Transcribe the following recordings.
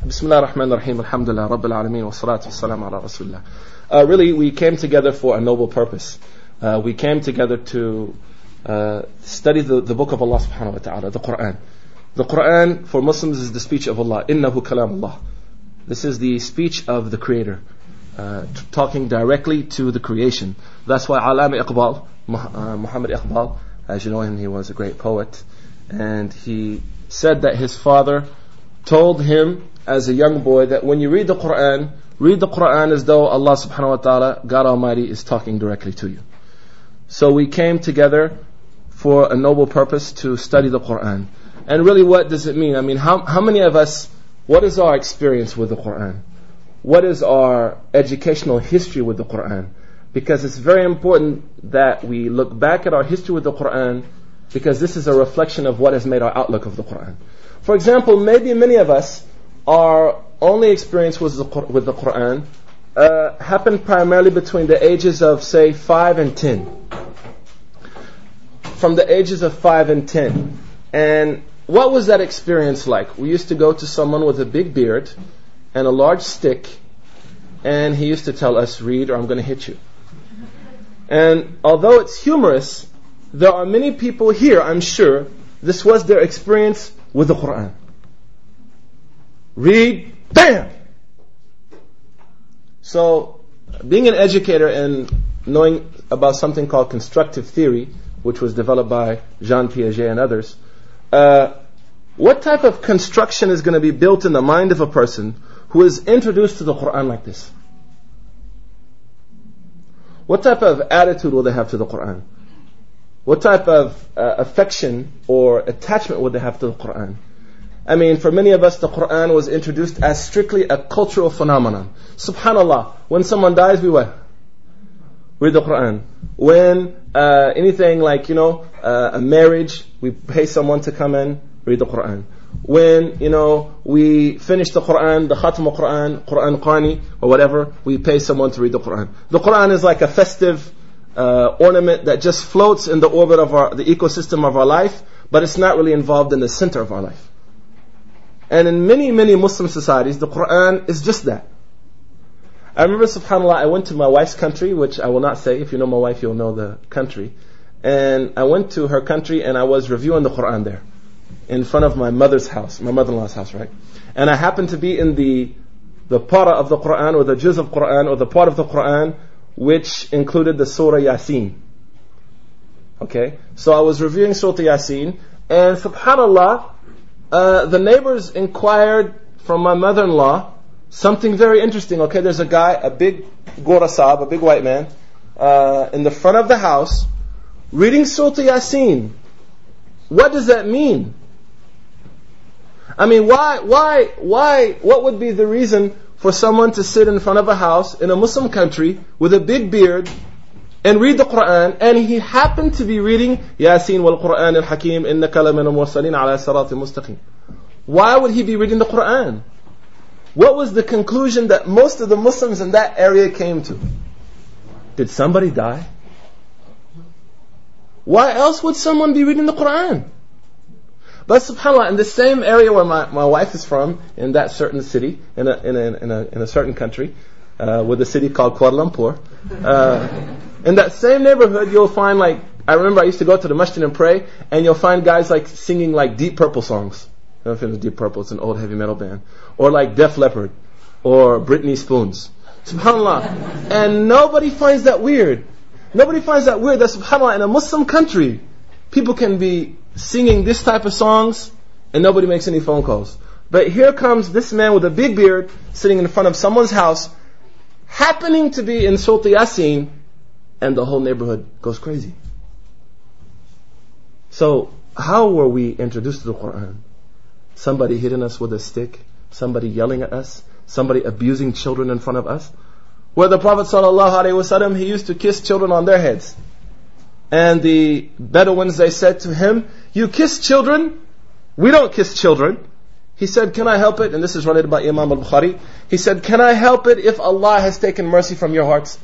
Bismillah ar-Rahman ar-Rahim, alhamdulillah, Rabbil Alameen, wa salatu wa salam ala Rasulullah. Really, we came together for a noble purpose. We came together to study the book of Allah subhanahu wa ta'ala, the Quran. The Quran for Muslims is the speech of Allah. Innahu kalam Allah. This is the speech of the Creator, talking directly to the creation. That's why Allama Iqbal, Muhammad Iqbal, as you know him, he was a great poet, and he said that his father told him as a young boy that when you read the Quran as though Allah subhanahu wa ta'ala, God Almighty, is talking directly to you. So we came together for a noble purpose to study the Quran. And really, what does it mean? I mean, how many of us, what is our experience with the Quran? What is our educational history with the Quran? Because it's very important that we look back at our history with the Quran, because this is a reflection of what has made our outlook of the Quran. For example, maybe many of us, our only experience with the Quran happened primarily between the ages of, say, 5 and 10. From the ages of 5 and 10. And what was that experience like? We used to go to someone with a big beard and a large stick, and he used to tell us, read or I'm going to hit you. And although it's humorous, there are many people here, I'm sure, this was their experience with the Quran. Read, bam! So, being an educator and knowing about something called constructive theory, which was developed by Jean Piaget and others, what type of construction is going to be built in the mind of a person who is introduced to the Quran like this? What type of attitude will they have to the Quran? What type of affection or attachment would they have to the Quran? I mean, for many of us, the Quran was introduced as strictly a cultural phenomenon. SubhanAllah, when someone dies, we what? Read the Quran. When anything like, a marriage, we pay someone to come in, read the Quran. When, we finish the Quran, the Khatm al-Quran, Quran Qani, or whatever, we pay someone to read the Quran. The Quran is like a festive ornament that just floats in the orbit of the ecosystem of our life, but it's not really involved in the center of our life. And in many, many Muslim societies, the Quran is just that. I remember, subhanAllah, I went to my wife's country, which I will not say. If you know my wife, you'll know the country. And I went to her country and I was reviewing the Quran there, in front of my mother's house, my mother-in-law's house, right? And I happened to be in the para of the Quran, or the juz of Quran, or the part of the Quran which included the Surah Yasin. Okay? So I was reviewing Surah Yasin, and subhanAllah, the neighbors inquired from my mother-in-law something very interesting. Okay, there's a guy, a big Gorasab, a big white man, in the front of the house, reading Surah Yasin. What does that mean? I mean, what would be the reason for someone to sit in front of a house in a Muslim country with a big beard and read the Quran, and he happened to be reading Yasin wal Quran al Hakim innaka lamina mursalin ala siratin mustaqim? Why would he be reading the Quran? What was the conclusion that most of the Muslims in that area came to? Did somebody die? Why else would someone be reading the Quran? But subhanAllah, in the same area where my wife is from, in that certain city, in a certain country, with a city called Kuala Lumpur, in that same neighborhood, you'll find, like, I remember I used to go to the masjid and pray, and you'll find guys like singing like Deep Purple songs. I don't know if it's Deep Purple, it's an old heavy metal band. Or like Def Leppard, or Britney Spoons. SubhanAllah. And nobody finds that weird. Nobody finds that weird that, subhanAllah, in a Muslim country, people can be singing this type of songs and nobody makes any phone calls. But here comes this man with a big beard sitting in front of someone's house, happening to be in Surah Yasin, and the whole neighborhood goes crazy. So, how were we introduced to the Quran? Somebody hitting us with a stick, somebody yelling at us, somebody abusing children in front of us. Where the Prophet ﷺ, he used to kiss children on their heads. And the Bedouins, they said to him, "You kiss children? We don't kiss children." He said, "Can I help it?" And this is related by Imam al-Bukhari. He said, "Can I help it if Allah has taken mercy from your hearts?"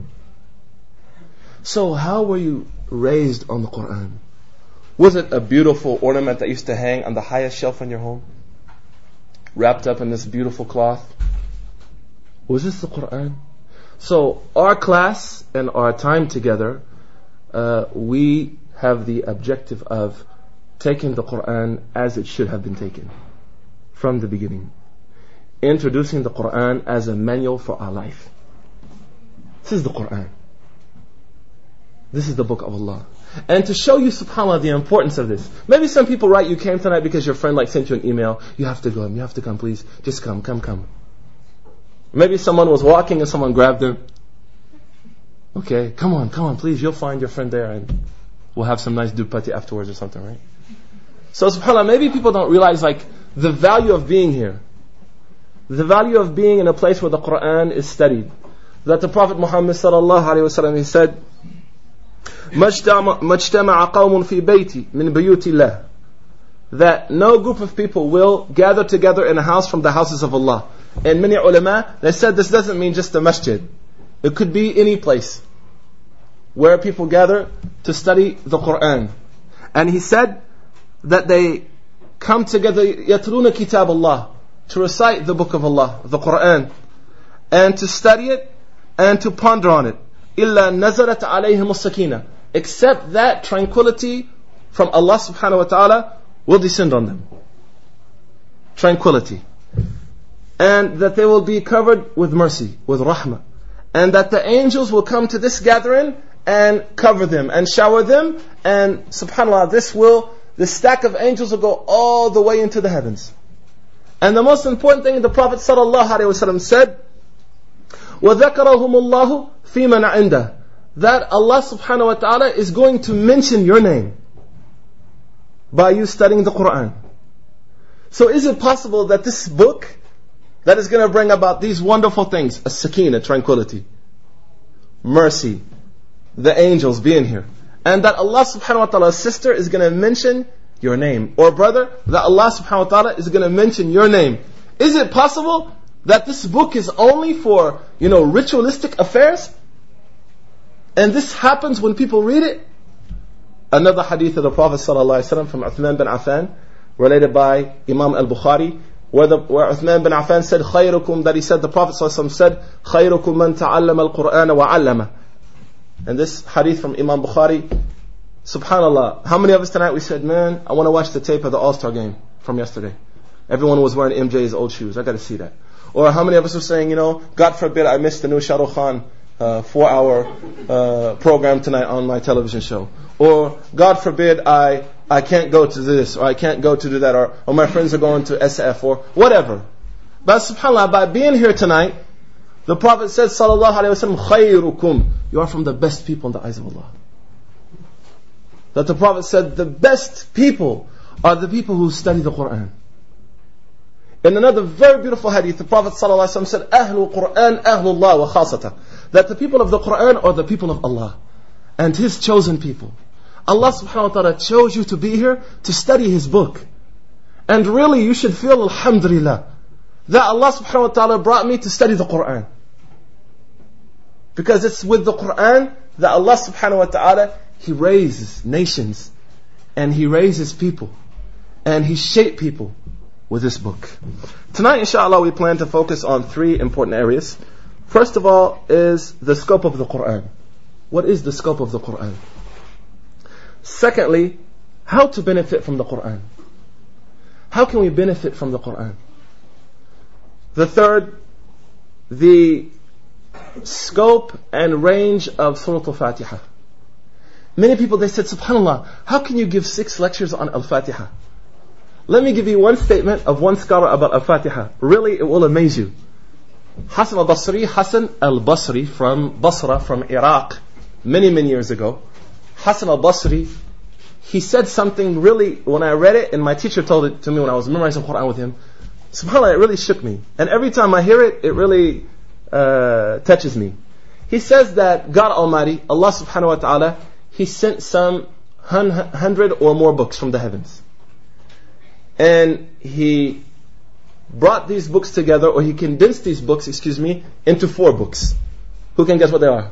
So how were you raised on the Quran? Was it a beautiful ornament that used to hang on the highest shelf in your home? wrapped up in this beautiful cloth. Was this the Quran? So our class and our time together, we have the objective of taking the Quran as it should have been taken from the beginning. Introducing the Quran as a manual for our life. This is the Quran. This is the book of Allah. And to show you, subhanAllah, the importance of this. Maybe some people write, you came tonight because your friend sent you an email. You have to go, you have to come, please. Just come. Maybe someone was walking and someone grabbed them. Okay, come on, please. You'll find your friend there and we'll have some nice dupati afterwards or something, right? So subhanAllah, maybe people don't realize the value of being here. The value of being in a place where the Quran is studied. That the Prophet Muhammad sallallahu alaihi wasallam, he said, مَجْتَمَعَ قَوْمٌ فِي بَيْتِ مِنْ بُيُوتِ اللَّهِ, that no group of people will gather together in a house from the houses of Allah. And many ulama, they said this doesn't mean just a masjid. It could be any place where people gather to study the Quran. And he said that they come together, يَتْلُونَ كِتَابَ اللَّهِ, to recite the book of Allah, the Quran, and to study it and to ponder on it. إِلَّا نَزَلَتْ عَلَيْهِمُ السَّكِينَةِ, except that tranquility from Allah subhanahu wa ta'ala will descend on them. Tranquility. And that they will be covered with mercy, with rahmah. And that the angels will come to this gathering and cover them and shower them. And subhanAllah, this stack of angels will go all the way into the heavens. And the most important thing, the Prophet sallallahu alaihi wasallam said, وَذَكَرَهُمُ اللَّهُ فِي مَنْ عِنْدَهُ, that Allah subhanahu wa ta'ala is going to mention your name by you studying the Quran. So is it possible that this book that is going to bring about these wonderful things, as-sakina, tranquility, mercy, the angels being here, and that Allah subhanahu wa ta'ala's sister is going to mention your name, or brother, that Allah subhanahu wa ta'ala is going to mention your name? Is it possible that this book is only for, ritualistic affairs? And this happens when people read it? Another hadith of the Prophet ﷺ from Uthman bin Affan, related by Imam al-Bukhari, where Uthman bin Affan said, خَيْرُكُمْ, that he said, the Prophet ﷺ said, خَيْرُكُمْ مَنْ تَعَلَّمَ الْقُرْآنَ وَعَلَّمَ. And this hadith from Imam Bukhari, subhanAllah, how many of us tonight we said, man, I want to watch the tape of the All-Star game from yesterday. Everyone was wearing MJ's old shoes. I got to see that. Or how many of us were saying, God forbid I missed the new Shah Rukh Khan 4-hour program tonight on my television show. Or God forbid I can't go to this, or I can't go to do that, or my friends are going to SF, or whatever. But subhanAllah, by being here tonight, the Prophet said, sallallahu alayhi wa sallam, خَيْرُكُمْ, you are from the best people in the eyes of Allah. That the Prophet said, the best people are the people who study the Quran. In another very beautiful hadith, the Prophet ﷺ said, أهل القرآن أهل الله وخاصة, that the people of the Quran are the people of Allah and His chosen people. Allah subhanahu wa ta'ala chose you to be here to study His book. And really you should feel alhamdulillah that Allah subhanahu wa ta'ala brought me to study the Quran. Because it's with the Quran that Allah subhanahu wa ta'ala, He raises nations and He raises people and He shapes people with this book. Tonight, inshallah, we plan to focus on 3 important areas. First of all is the scope of the Quran. What is the scope of the Quran? Secondly, how to benefit from the Quran. How can we benefit from the Quran? The third, the scope and range of Surah Al-Fatiha. Many people, they said, subhanAllah, how can you give 6 lectures on Al-Fatiha? Let me give you one statement of one scholar about Al-Fatiha. Really, it will amaze you. Hassan al-Basri from Basra, from Iraq, many years ago. Hassan al-Basri, he said something really, when I read it, and my teacher told it to me when I was memorizing Quran with him, subhanAllah, it really shook me. And every time I hear it, it really touches me. He says that God Almighty, Allah subhanahu wa ta'ala, He sent some 100 or more books from the heavens. And He brought these books together, or He condensed these books, into 4 books. Who can guess what they are?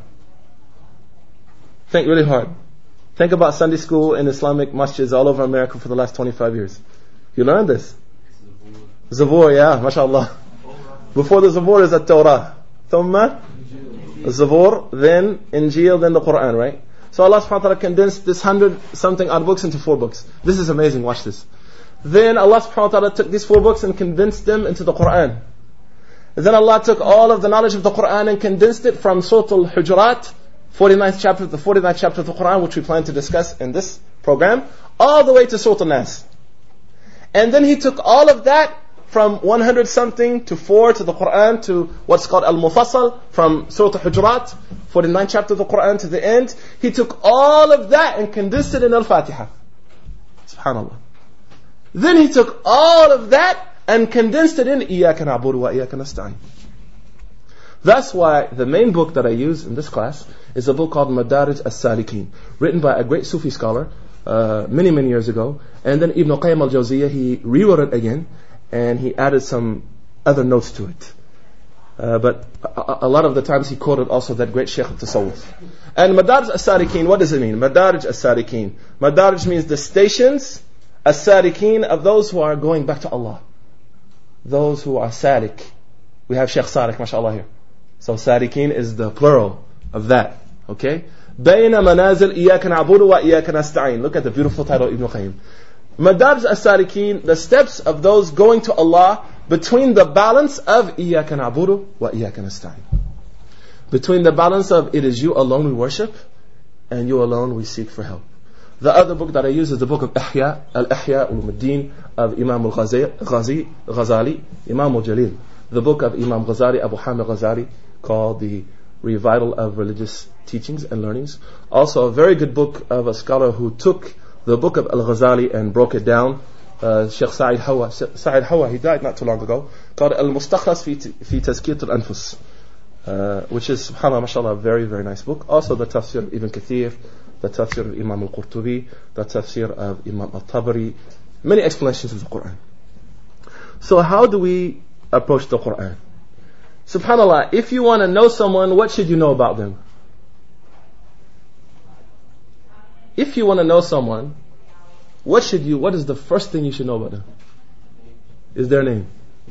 Think really hard. Think about Sunday school and Islamic masjids all over America for the last 25 years. You learned this. Zabur, yeah, mashallah. Before the Zabur is the Torah. Thumma Zabur, then Injil, then the Quran, right? So Allah subhanahu wa ta'ala condensed this 100-something odd books into 4 books. This is amazing, watch this. Then Allah subhanahu wa ta'ala took these 4 books and condensed them into the Quran. Then Allah took all of the knowledge of the Quran and condensed it from Surah Al-Hujurat, 49th chapter, the 49th chapter of the Quran, which we plan to discuss in this program, all the way to Surah Al-Nas. And then He took all of that from 100-something to 4 to the Quran to what's called Al-Mufassal, from Surah Al-Hujurat, 49th chapter of the Quran to the end. He took all of that and condensed it in Al-Fatiha. SubhanAllah. Then He took all of that and condensed it in إِيَّاكَ نَعْبُدُ وَإِيَّاكَ نَسْتَعِينُ. That's why the main book that I use in this class is a book called Madarij As-Salikin, written by a great Sufi scholar many years ago. And then Ibn Qayyim al-Jawziyah, he rewrote it again and he added some other notes to it. But a lot of the times he quoted also that great Shaykh al-Tasawwuf. And Madarij As-Salikin, what does it mean? Madarij As-Salikin. Madarij means the stations, As-Salikin, of those who are going back to Allah. Those who are Salik. We have Shaykh Salik, mashallah, here. So Salikin is the plural of that. Okay? بَيْنَ مَنَازِلْ إِيَّاكَ نَعْبُدُ وَإِيَّاكَ نَسْتَعِينُ. Look at the beautiful title of Ibn Qayyim. Madarij As-Salikin, the steps of those going to Allah between the balance of إِيَّاكَ نَعْبُدُ وَإِيَّاكَ نَسْتَعِينُ. Between the balance of it is you alone we worship and you alone we seek for help. The other book that I use is the book of Ihya, Al-Ihya Ulumuddin of Imam Al-Ghazali, Imam Al-Jalil. The book of Imam Ghazali, Abu Hamid Ghazali, called The Revival of Religious Teachings and Learnings. Also a very good book of a scholar who took the book of Al-Ghazali and broke it down, Sheikh Sa'id Hawa, he died not too long ago, called Al-Mustakhlas fi Tazkiyat Al-Anfus, which is, subhanAllah, mashallah, a very nice book. Also the Tafsir of Ibn Kathir, the Tafsir of Imam Al-Qurtubi, the Tafsir of Imam Al-Tabari, many explanations of the Quran. So how do we approach the Quran? SubhanAllah, if you want to know someone, what should you know about them? If you want to know someone, what is the first thing you should know about them? Is their name.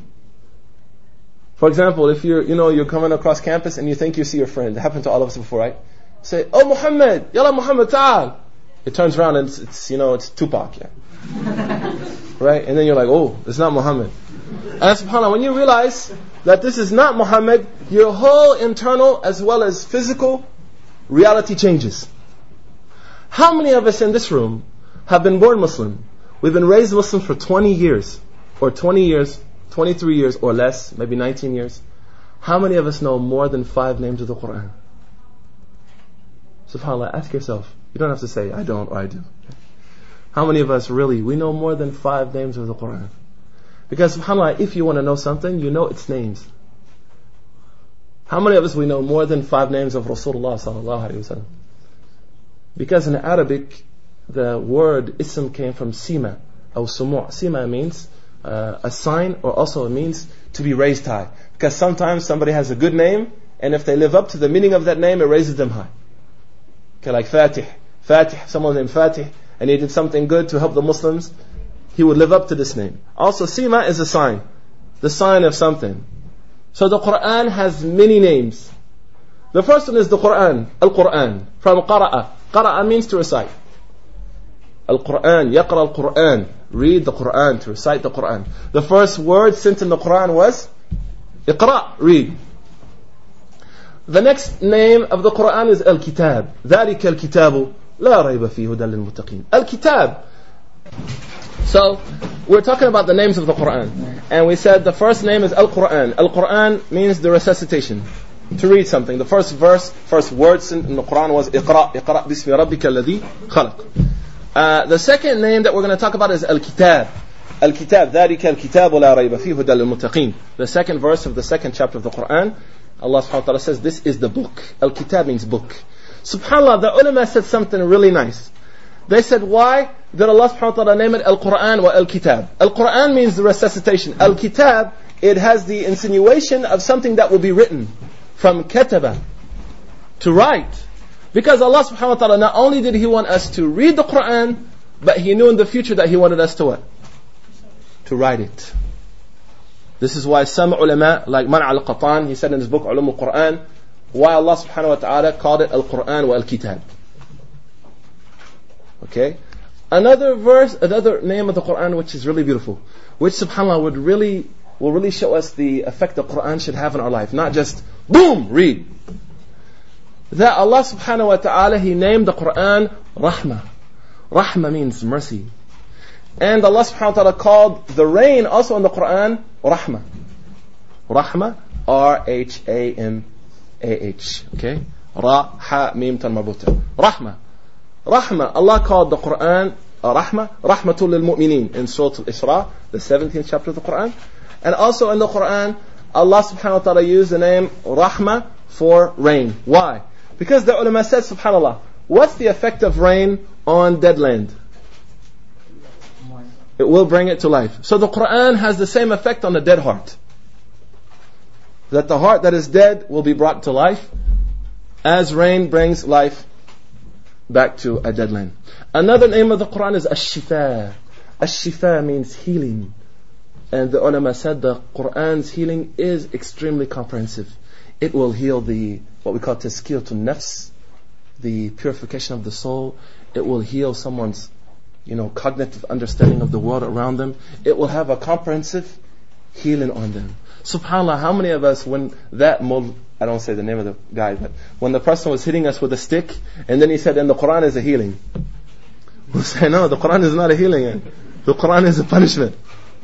For example, if you're coming across campus and you think you see your friend, it happened to all of us before, right? Say, oh Muhammad, yalla Muhammad, ta'al. It turns around and it's Tupac, yeah. Right? And then you're like, oh, it's not Muhammad. And subhanAllah, when you realize that this is not Muhammad, your whole internal as well as physical reality changes. How many of us in this room have been born Muslim? We've been raised Muslim for 20 years, or 20 years, 23 years or less, maybe 19 years. How many of us know more than 5 names of the Quran? SubhanAllah, ask yourself. You don't have to say, I don't or I do. How many of us really, we know more than 5 names of the Quran? Because subhanAllah, if you want to know something, you know its names. How many of us we know more than 5 names of Rasulullah sallallahu alaihi wasallam? Because in Arabic, the word ism came from sima, or sumu'. Sima means a sign, or also it means to be raised high. Because sometimes somebody has a good name, and if they live up to the meaning of that name, it raises them high. Okay, like Fatih, someone named Fatih, and he did something good to help the Muslims, he would live up to this name. Also, Sima is a sign, the sign of something. So the Quran has many names. The first one is the Quran, Al-Quran, from Qara'a. Qara'a means to recite. Al-Quran, Yaqra al-Quran, read the Quran, to recite the Quran. The first word sent in the Quran was Iqra, read. The next name of the Quran is Al-Kitab. ذَلِكَ الْكِتَابُ لَا رَيْبَ فِيهِ هُدًى لِلْمُتَّقِينَ. Al-Kitab. So, we're talking about the names of the Quran. And we said the first name is Al-Quran. Al-Quran means the resuscitation. To read something. The first word in the Quran was Iqra. Iqra bismi rabbika alladhi khalaq. The second name that we're going to talk about is Al-Kitab. Al-Kitab. ذَلِكَ الْكِتَابُ لَا رَيْبَ فِيهِ هُدًى لِلْمُتَّقِينَ. The second verse of the second chapter of the Quran, Allah subhanahu wa ta'ala says, this is the book. Al-Kitab means book. SubhanAllah, the ulama said something really nice. They said, why did Allah subhanahu wa ta'ala name it Al-Quran wa Al-Kitab? Al-Quran means the resuscitation. Al-Kitab, it has the insinuation of something that will be written. From kataba, to write. Because Allah subhanahu wa ta'ala, not only did He want us to read the Quran, but He knew in the future that He wanted us to what? To write it. This is why some ulama, like Man al-Qatan, he said in his book Ulum al-Quran, why Allah subhanahu wa ta'ala called it Al-Quran wa Al-Kitab. Okay? Another verse, another name of the Quran which is really beautiful, which subhanAllah will really show us the effect the Quran should have in our life. Not just, boom, read. That Allah subhanahu wa ta'ala, He named the Quran Rahmah. Rahmah means mercy. And Allah subhanahu wa ta'ala called the rain also in the Quran Rahmah. Rahmah, R-H-A-M-A-H. Okay? Ra-ha mim tan marbuta. Rahmah. Rahmah. Allah called the Quran Rahmah. Rahmatul lil mu'mineen in Surah Al-Isra, the 17th chapter of the Quran. And also in the Quran, Allah subhanahu wa ta'ala used the name Rahmah for rain. Why? Because the ulama said, subhanAllah, what's the effect of rain on dead land? It will bring it to life. So the Quran has the same effect on a dead heart. That the heart that is dead will be brought to life as rain brings life back to a dead land. Another name of the Quran is Ash-Shifa. Ash-Shifa means healing. And the ulama said the Quran's healing is extremely comprehensive. It will heal what we call tazkiyatun nafs, the purification of the soul. It will heal someone's cognitive understanding of the world around them. It will have a comprehensive healing on them. SubhanAllah, how many of us, when that I don't say the name of the guy, but when the person was hitting us with a stick, and then he said, and the Quran is a healing. We'll say, no, the Quran is not a healing. The Quran is a punishment.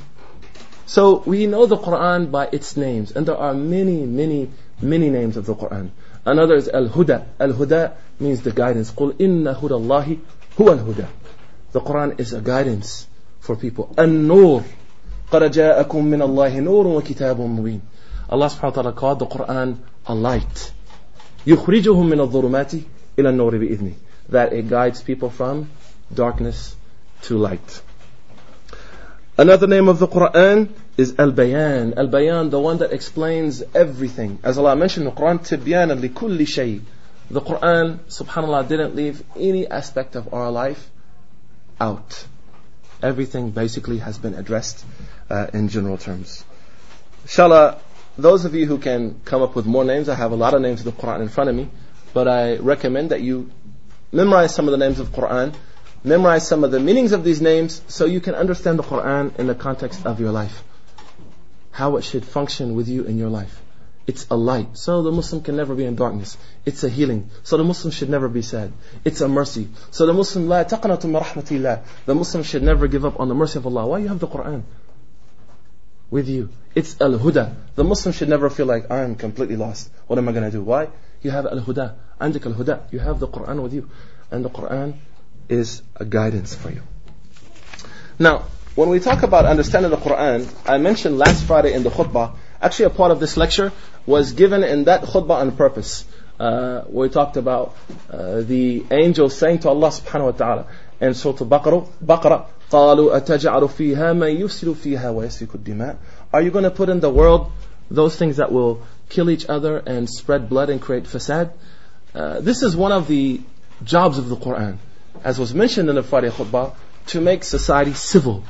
So we know the Quran by its names, and there are many, many, many names of the Quran. Another is Al-Huda. Al-Huda means the guidance. قُلْ إِنَّ هُدَى اللَّهِ هُوَ الْهُدَى. The Quran is a guidance for people. An-Nur. قَدْ جَاءَكُم مِّنَ اللَّهِ نُورٌ وَكِتَابٌ مُبِينٌ. Allah subhanahu wa ta'ala called the Quran a light. يُخْرِجُهُم مِّنَ الظُّلُمَاتِ إِلَى النُّورِ بِإِذْنِهِ. That it guides people from darkness to light. Another name of the Quran is Al-Bayan. Al-Bayan, the one that explains everything. As Allah mentioned in the Quran, تِبْيَانًا لِكُلِّ شَيْءٍ. The Quran, subhanAllah, didn't leave any aspect of our life out. Everything basically has been addressed in general terms. Inshallah, those of you who can come up with more names, I have a lot of names of the Quran in front of me, but I recommend that you memorize some of the names of the Quran, memorize some of the meanings of these names, so you can understand the Quran in the context of your life. How it should function with you in your life. It's a light, so the Muslim can never be in darkness. It's a healing, so the Muslim should never be sad. It's a mercy, so the Muslim لا تقنط من رحمة الله. The Muslim should never give up on the mercy of Allah. Why you have the Quran with you? It's Al-Huda. The Muslim should never feel like, I am completely lost. What am I going to do? Why? You have Al-Huda. عندك Al-Huda. You have the Quran with you. And the Quran is a guidance for you. Now, when we talk about understanding the Quran, I mentioned last Friday in the khutbah, actually a part of this lecture was given in that khutbah on purpose. We talked about the angel saying to Allah subhanahu wa ta'ala in Surah Al-Baqarah, قَالُوا أَتَجْعَلُ فِيهَا مَنْ يُفْسِدُ فِيهَا وَيَسْفِكُ الدِّمَاءِ. Are you going to put in the world those things that will kill each other and spread blood and create fasad? This is one of the jobs of the Quran, as was mentioned in the Friday khutbah, to make society civil.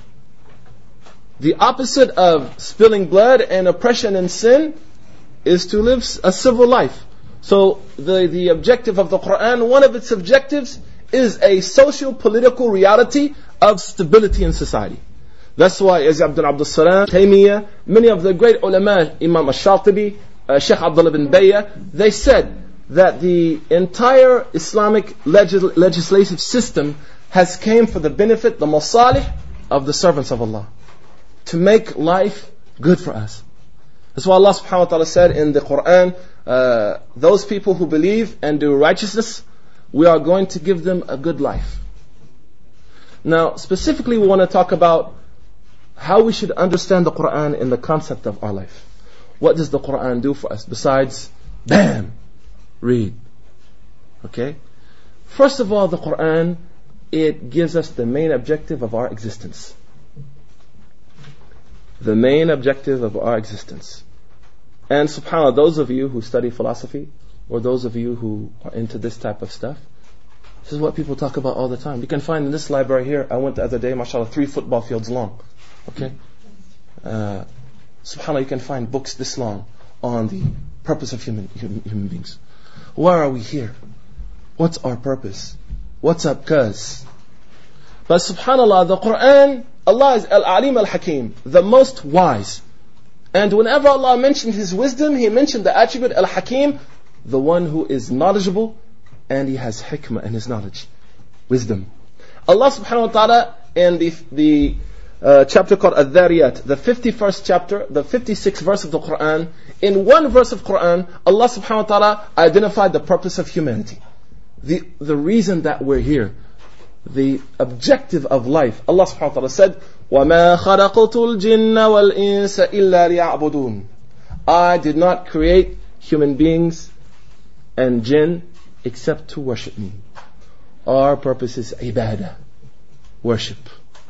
The opposite of spilling blood and oppression and sin is to live a civil life. So the objective of the Quran, one of its objectives is a social-political reality of stability in society. That's why, as Abdul Salam, Taymiyyah, many of the great ulama, Imam Ash-Shatibi, Sheikh Abdullah bin Bayyah, they said that the entire Islamic legislative system has came for the benefit, the masalih of the servants of Allah, to make life good for us. That's why Allah subhanahu wa ta'ala said in the Quran, those people who believe and do righteousness, we are going to give them a good life. Now, specifically we want to talk about how we should understand the Quran in the concept of our life. What does the Quran do for us besides, bam, read? Okay? First of all, the Quran, it gives us the main objective of our existence. The main objective of our existence. And subhanAllah, those of you who study philosophy, or those of you who are into this type of stuff, this is what people talk about all the time. You can find in this library here, I went the other day, mashallah, 3 football fields long. Okay? SubhanAllah, you can find books this long on the purpose of human beings. Why are we here? What's our purpose? What's up, cuz? But SubhanAllah, the Quran, Allah is Al-Alim Al-Hakim, the most wise. And whenever Allah mentioned His wisdom, He mentioned the attribute Al-Hakim, the one who is knowledgeable, and He has hikmah in His knowledge, wisdom. Allah subhanahu wa ta'ala in the chapter called Al-Dhariyat, the 51st chapter, the 56th verse of the Quran, in one verse of Quran, Allah subhanahu wa ta'ala identified the purpose of humanity. The reason that we're here, the objective of life. Allah subhanahu wa ta'ala said, وَمَا خَلَقْتُ الْجِنَّ وَالْإِنسَ إِلَّا لِيَعْبُدُونَ. I did not create human beings and jinn except to worship me. Our purpose is ibadah, worship.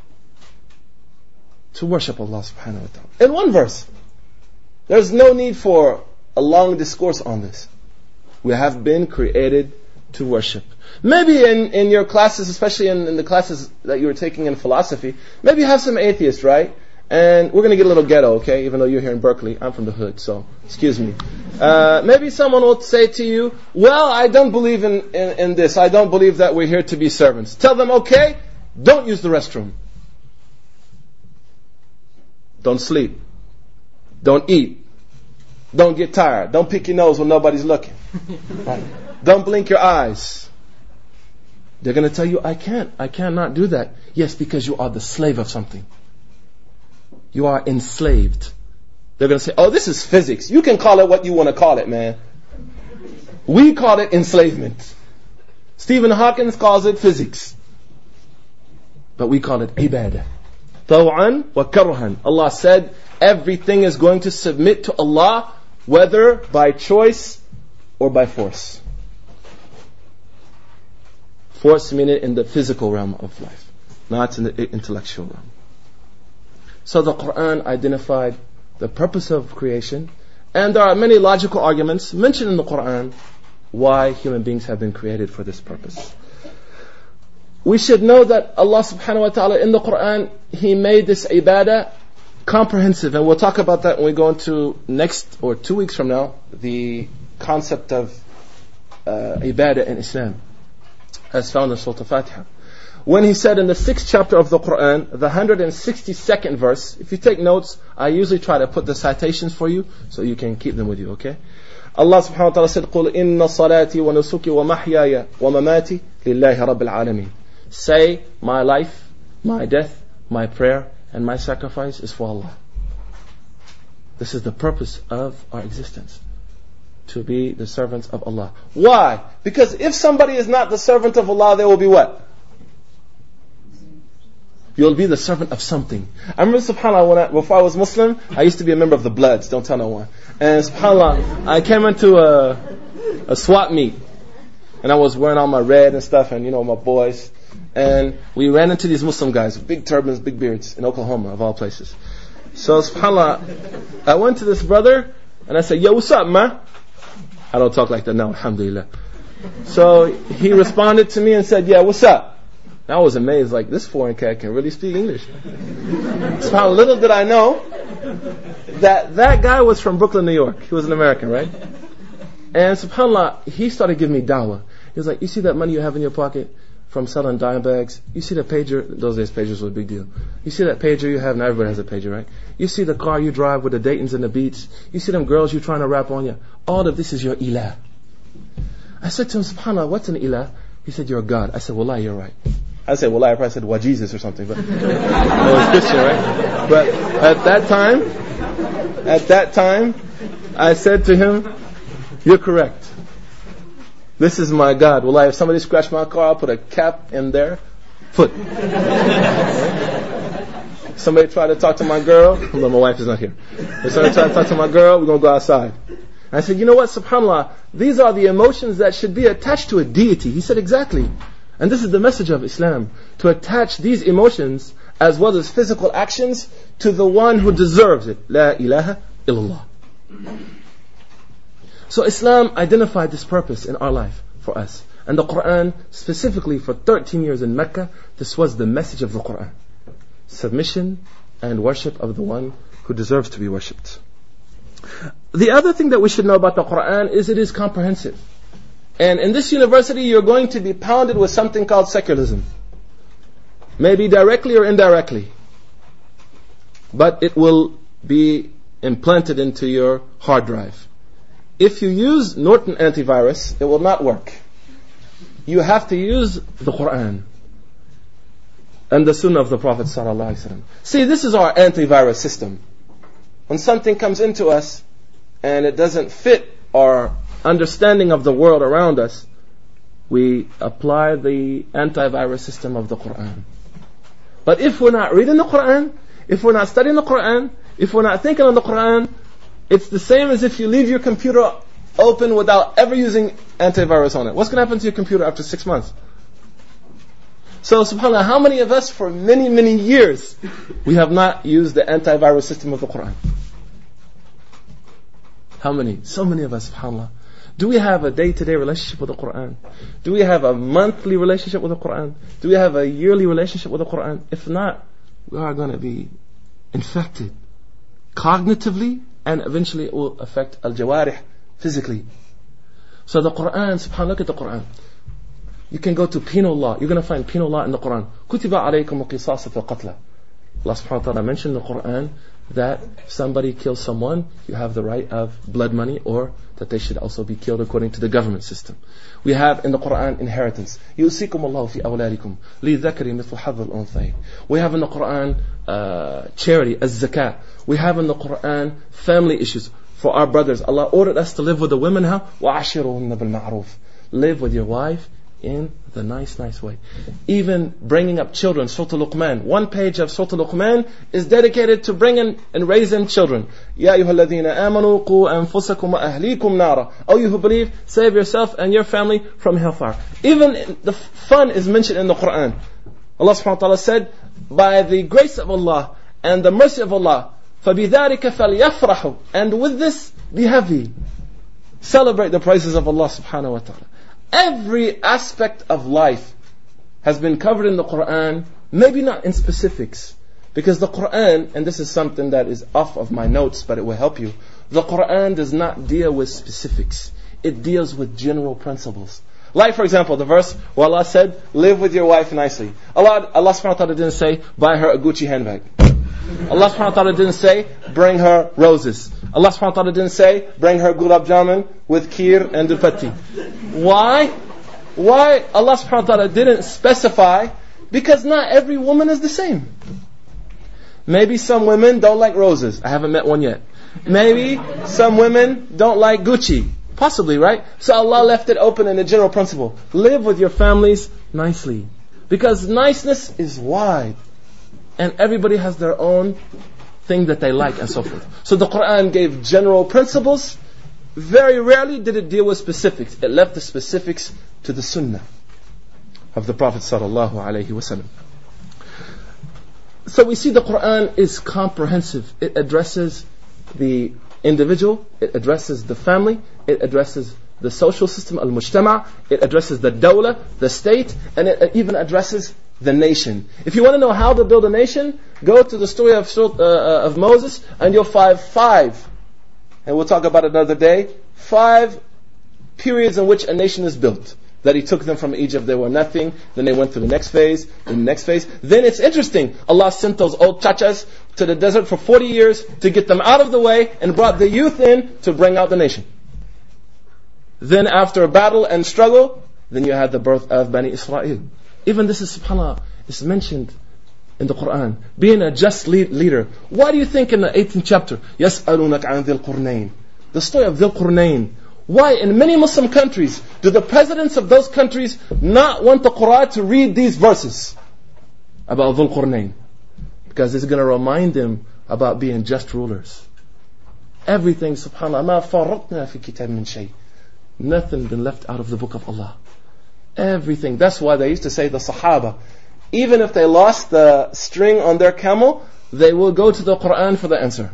To worship Allah subhanahu wa ta'ala. In one verse. There's no need for a long discourse on this. We have been created to worship. Maybe in your classes, especially in the classes that you were taking in philosophy, maybe you have some atheists, right? And we're going to get a little ghetto, okay? Even though you're here in Berkeley, I'm from the hood, so excuse me. Maybe someone will say to you, well, I don't believe in this. I don't believe that we're here to be servants. Tell them, okay, don't use the restroom. Don't sleep. Don't eat. Don't get tired. Don't pick your nose when nobody's looking. Right? Don't blink your eyes. They're going to tell you, I cannot do that. Yes, because you are the slave of something. You are enslaved. They're going to say, oh, this is physics. You can call it what you want to call it, man. We call it enslavement. Stephen Hawking calls it physics. But we call it ibadah. Taw'an wa karhan. Allah said, everything is going to submit to Allah, whether by choice or by force. Force meaning in the physical realm of life, not in the intellectual realm. So the Quran identified the purpose of creation, and there are many logical arguments mentioned in the Quran why human beings have been created for this purpose. We should know that Allah subhanahu wa ta'ala in the Quran, He made this ibadah comprehensive, and we'll talk about that when we go into next or 2 weeks from now, the concept of ibadah in Islam, as found in Surah Al-Fatiha. When He said in the 6th chapter of the Quran, the 162nd verse, if you take notes, I usually try to put the citations for you so you can keep them with you, okay? Allah subhanahu wa ta'ala said, قُلْ إِنَّ صَلَاتِي وَنُسُكِي وَمَحْيَايَ وَمَمَاتِي لِلَّهِ رَبِّ الْعَالَمِينَ. Say, my life, my death, my prayer, and my sacrifice is for Allah. This is the purpose of our existence. To be the servants of Allah. Why? Because if somebody is not the servant of Allah, they will be what? You'll be the servant of something. I remember, subhanAllah, before I was Muslim, I used to be a member of the Bloods. Don't tell no one. And subhanAllah, I came into a swap meet. And I was wearing all my red and stuff, and my boys. And we ran into these Muslim guys with big turbans, big beards in Oklahoma, of all places. So subhanAllah, I went to this brother, and I said, yo, what's up, man? I don't talk like that now, alhamdulillah. So he responded to me and said, yeah, what's up? And I was amazed, like, this foreign cat can really speak English. So little did I know that guy was from Brooklyn, New York. He was an American, right? And subhanAllah, he started giving me dawah. He was like, you see that money you have in your pocket from selling dime bags? You see that pager? Those days pagers were a big deal. You see that pager you have? Now everybody has a pager, right? You see the car you drive with the Daytons and the Beats? You see them girls you trying to rap on you? All of this is your ilah. I said to him, subhanAllah, what's an ilah? He said, you're a God. I said, wallahi, you're right. I said, wallahi, I probably said, wa Jesus or something. But I was Christian, right? But at that time, I said to him, you're correct. This is my God. Wallahi, if somebody scratched my car, I'll put a cap in their foot. Somebody tried to talk to my girl. Although my wife is not here. If somebody tried to talk to my girl, we're going to go outside. And I said, you know what, subhanAllah, these are the emotions that should be attached to a deity. He said, exactly. And this is the message of Islam. To attach these emotions, as well as physical actions, to the one who deserves it. La ilaha illallah. So Islam identified this purpose in our life for us. And the Quran, specifically for 13 years in Mecca, this was the message of the Quran. Submission and worship of the one who deserves to be worshipped. The other thing that we should know about the Quran is it is comprehensive. And in this university, you're going to be pounded with something called secularism. Maybe directly or indirectly. But it will be implanted into your hard drive. If you use Norton antivirus, it will not work. You have to use the Quran and the Sunnah of the Prophet ﷺ. See, this is our antivirus system. When something comes into us and it doesn't fit our understanding of the world around us, we apply the antivirus system of the Quran. But if we're not reading the Quran, if we're not studying the Quran, if we're not thinking on the Quran, it's the same as if you leave your computer open without ever using antivirus on it. What's going to happen to your computer after 6 months? So subhanAllah, how many of us for many, many years we have not used the antivirus system of the Quran? How many? So many of us, subhanAllah. Do we have a day-to-day relationship with the Quran? Do we have a monthly relationship with the Quran? Do we have a yearly relationship with the Quran? If not, we are going to be infected cognitively, and eventually it will affect al-jawarih physically. So the Quran, subhanAllah, look at the Quran. You can go to penal law. You're going to find penal law in the Quran. كُتِبَ عَلَيْكُمُ الْقِصَاصُ فِي الْقَتْلَى. Allah subhanahu wa ta'ala mentioned in the Quran that if somebody kills someone, you have the right of blood money, or that they should also be killed according to the government system. We have in the Quran inheritance. يُوصِيكُمُ اللَّهُ فِي أَوْلَادِكُمْ لِلذَّكَرِ مِثْلُ حَظِّ الْأُنْثَيَيْنِ. We have in the Quran charity, az-zakat. We have in the Quran family issues for our brothers. Allah ordered us to live with the women. How? وَعَشِرُهُنَّ بِالْمَعْرُوفِ. Live with your wife in the nice way. Even bringing up children, Surah Luqman. One page of Surah Luqman is dedicated to bringing and raising children. Ya ayyuhalladhina amanu qu anfusakum wa ahlikum nara. Oh, you who believe, save yourself and your family from hellfire. Even the fun is mentioned in the Quran. Allah subhanahu wa ta'ala said, by the grace of Allah and the mercy of Allah, فَبِذَلِكَ فَلْيَفْرَحُوا. And with this, be happy. Celebrate the praises of Allah subhanahu wa ta'ala. Every aspect of life has been covered in the Quran, maybe not in specifics, because the Quran, and this is something that is off of my notes, but it will help you, the Quran does not deal with specifics. It deals with general principles. Like for example, the verse where Allah said, live with your wife nicely. Allah subhanahu wa ta'ala didn't say, buy her a Gucci handbag. Allah subhanahu wa ta'ala didn't say, bring her roses. Allah subhanahu wa ta'ala didn't say, bring her gulab jamun with kheer and dupatti. Why Allah subhanahu wa ta'ala didn't specify? Because not every woman is the same. Maybe some women don't like roses. I haven't met one yet. Maybe some women don't like Gucci. Possibly, right? So Allah left it open in a general principle. Live with your families nicely. Because niceness is wide. And everybody has their own thing that they like and so forth. So the Quran gave general principles. Very rarely did it deal with specifics. It left the specifics to the Sunnah of the Prophet sallallahu alaihi wasallam. So we see the Quran is comprehensive. It addresses the individual, it addresses the family, it addresses the social system, al-mujtama', it addresses the dawla, the state, and it even addresses the nation. If you want to know how to build a nation, go to the story of Moses, and you'll find 5, and we'll talk about it another day, 5 periods in which a nation is built. That he took them from Egypt, they were nothing, then they went to the next phase, Then it's interesting, Allah sent those old chachas to the desert for 40 years to get them out of the way, and brought the youth in to bring out the nation. Then after a battle and struggle, then you had the birth of Bani Israel. Even this is, subhanAllah, it's mentioned in the Quran. Being a just leader. Why do you think in the 18th chapter, يَسْأَلُونَكَ عَنْ ذِي الْقُرْنَيْنِ, the story of Dhil Qurnayn. Why in many Muslim countries do the presidents of those countries not want the Quran to read these verses about Dhul Qurnayn? Because it's going to remind them about being just rulers. Everything, subhanAllah, مَا فَرَّطْنَا فِي كِتَابٍ مِّن شَيْءٍ. Nothing been left out of the book of Allah. Everything. That's why they used to say, the Sahaba, even if they lost the string on their camel, they will go to the Quran for the answer.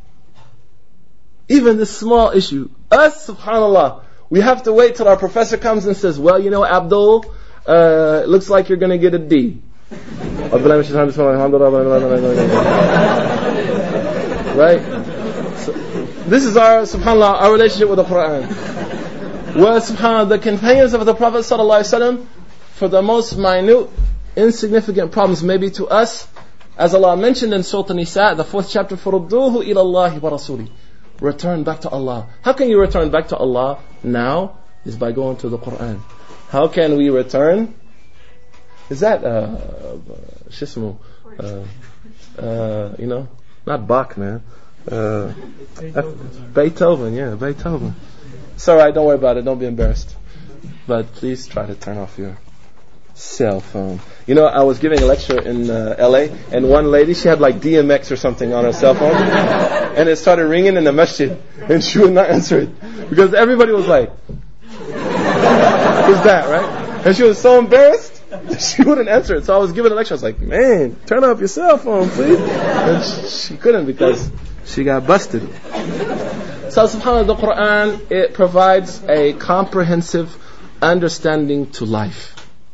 Even this small issue. Us, subhanAllah, we have to wait till our professor comes and says, well, you know, Abdul, it looks like you're going to get a D. Right? So, this is our, subhanAllah, our relationship with the Quran. Well, subhanAllah, the companions of the Prophet ﷺ, for the most minute, insignificant problems maybe to us, as Allah mentioned in Surah An-Nisa, the 4th chapter, فَرُدُّوهُ إِلَى اللَّهِ وَرَسُولِهِ. Return back to Allah. How can you return back to Allah now? Is by going to the Quran. How can we return? Is that shismo? Not Bach, man. Beethoven, yeah, Beethoven. It's alright, don't worry about it, don't be embarrassed. But please try to turn off your cell phone. I was giving a lecture in LA, and one lady, she had like DMX or something on her cell phone, and it started ringing in the masjid, and she would not answer it, because everybody was like, who's that, right? And she was so embarrassed, she wouldn't answer it. So I was giving a lecture, I was like, man, turn off your cell phone, please. And she couldn't, because she got busted. So subhanAllah, the Quran, it provides a comprehensive understanding to life.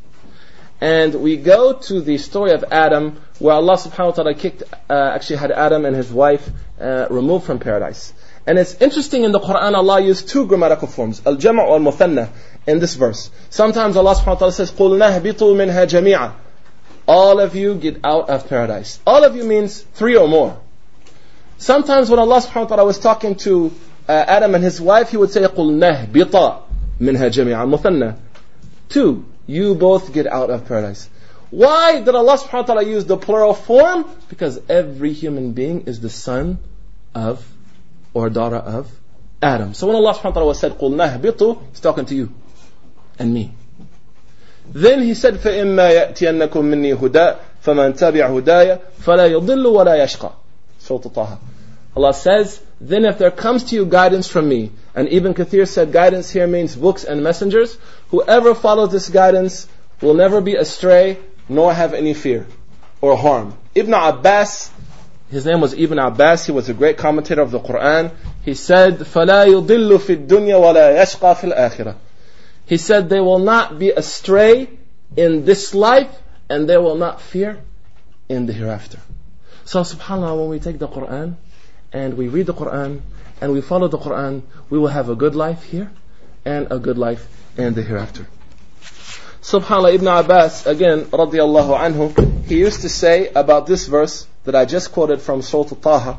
And we go to the story of Adam, where Allah subhanahu wa ta'ala actually had Adam and his wife removed from paradise. And it's interesting, in the Quran, Allah used 2 grammatical forms, al-jam' or al-muthanna, in this verse. Sometimes Allah subhanahu wa ta'ala says, قُلْنَا هْبِطُوا مِنْهَا جَمِيعًا. All of you get out of paradise. All of you means 3 or more. Sometimes when Allah subhanahu wa ta'ala was talking to Adam and his wife, He would say, قُلْنَا هْبِطَا مِنْهَا جَمِيعًا, al-muthanna. 2. You both get out of paradise. Why did Allah subhanahu wa ta'ala use the plural form? Because every human being is the son of or daughter of Adam. So when Allah subhanahu wa ta'ala said, قُلْنَا هْبِطُوا, He's talking to you and me. Then He said, فَإِمَّا يَأْتِيَنَّكُم مِّنِّي هُدَى فَمَنْ تَبِعَ هُدَايَ فَلَا يُضِلُّ وَلَا يَشْقَى. Surah Taha. Allah says, then if there comes to you guidance from me, and Ibn Kathir said guidance here means books and messengers, whoever follows this guidance will never be astray, nor have any fear or harm. Ibn Abbas, his name was Ibn Abbas, he was a great commentator of the Quran. He said, فَلَا يُضِلُّ فِي الدُّنْيَا وَلَا يَشْقَى فِي الْآخِرَةِ. He said, they will not be astray in this life, and they will not fear in the hereafter. So subhanAllah, when we take the Quran, and we read the Quran, and we follow the Quran, we will have a good life here, and a good life in the hereafter. SubhanAllah, Ibn Abbas, again, radiyallahu anhu, he used to say about this verse that I just quoted from Surah Taha.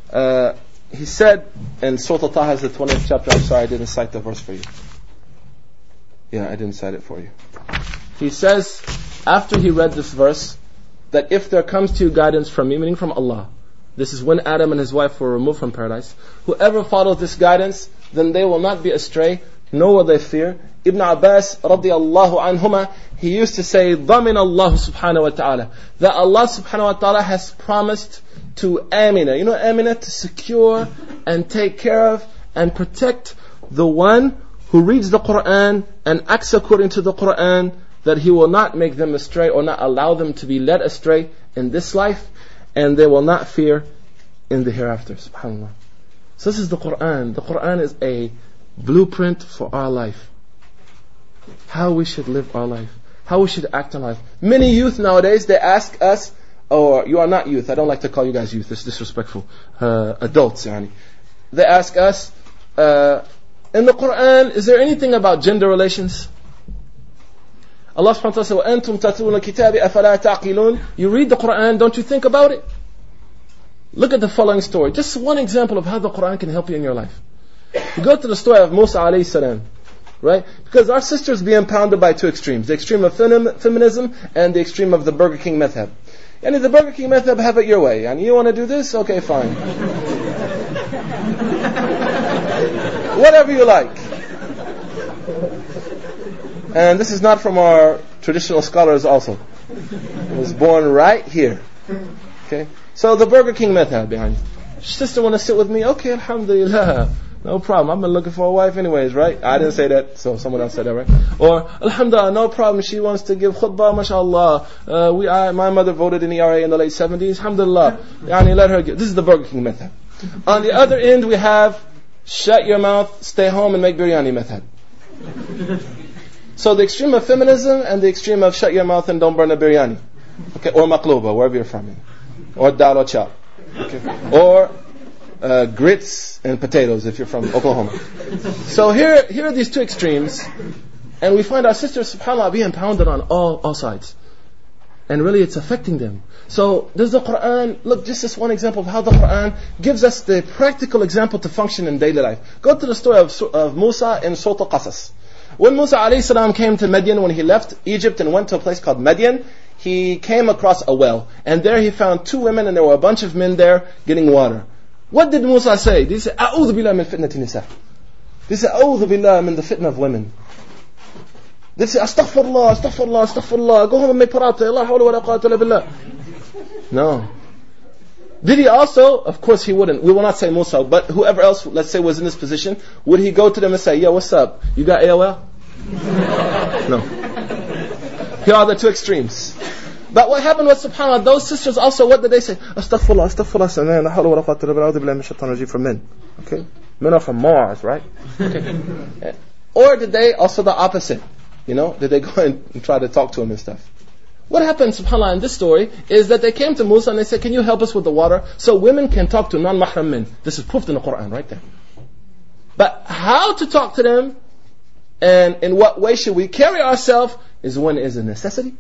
He said, and Surah Taha is the 20th chapter, I'm sorry I didn't cite the verse for you. Yeah, I didn't cite it for you. He says, after he read this verse, that if there comes to you guidance from me, meaning from Allah, this is when Adam and his wife were removed from paradise, whoever follows this guidance, then they will not be astray, nor will they fear. Ibn Abbas radiyallahu anhuma, he used to say, ضَمِنَ اللَّهُ subhanahu wa ta'ala, that Allah subhanahu wa ta'ala has promised to Amina. You know Amina? To secure and take care of and protect the one who reads the Quran and acts according to the Quran, that He will not make them astray or not allow them to be led astray in this life, and they will not fear in the hereafter. SubhanAllah. So this is the Quran. The Quran is a blueprint for our life. How we should live our life. How we should act in life. Many youth nowadays, they ask us, or you are not youth, I don't like to call you guys youth, it's disrespectful. Adults, yani. They ask us, in the Quran, is there anything about gender relations? Allah subhanahu wa ta'ala says, وَأَنْتُمْ تَتْلُونَ الْكِتَابِ أَفَلَا تَعْقِلُونَ. You read the Quran, don't you think about it? Look at the following story. Just one example of how the Quran can help you in your life. You go to the story of Musa alayhi salam, right? Because our sisters being pounded by 2 extremes. The extreme of feminism and the extreme of the Burger King madhab. And the Burger King madhab, have it your way. And you want to do this? Okay, fine. Whatever you like. And this is not from our traditional scholars also. It was born right here. Okay? So the Burger King madhab behind it. Sister want to sit with me? Okay, alhamdulillah. No problem. I've been looking for a wife anyways, right? I didn't say that, so someone else said that, right? Or, alhamdulillah, no problem. She wants to give khutbah, mashallah. My mother voted in ERA in the late 70s. Alhamdulillah. Let her give. This is the Burger King method. On the other end, we have shut your mouth, stay home and make biryani method. So the extreme of feminism and the extreme of shut your mouth and don't burn a biryani. Okay, or maqluba, wherever you're from. Or dal or chop. Okay. Or grits and potatoes if you're from Oklahoma. So here are these two extremes, and we find our sisters, subhanAllah, being pounded on all sides. And really it's affecting them. So does the Quran, look, just this one example of how the Quran gives us the practical example to function in daily life. Go to the story of Musa in Surah Al-Qasas. When Musa alayhi salam came to Madian, when he left Egypt and went to a place called Madian, he came across a well. And there he found two women and there were a bunch of men there getting water. What did Musa say? Did he say, A'udhu billah min fitnati nisa? Did he say, A'udhu billah min the fitna of women? They say, astaghfirullah, astaghfirullah, astaghfirullah. Go home and make parata. La hawla wa la quwwata illa billah. No. Did he also? Of course he wouldn't. We will not say Musa, but whoever else, let's say, was in this position, would he go to them and say, yo, what's up? You got AOL? No. Here are the two extremes. But what happened was, subhanAllah, those sisters also, what did they say? Astaghfirullah, astaghfirullah, la hawla wa la quwwata illa billah, a'udhu billahi minash shaitanir rajim, for men. Okay? Men are from Mars, right? Okay. Or did they also the opposite? Did they go and try to talk to him and stuff? What happened, subhanAllah, in this story is that they came to Musa and they said, can you help us with the water? So women can talk to non-mahram men. This is proved in the Quran right there. But how to talk to them and in what way should we carry ourselves is when it is a necessity.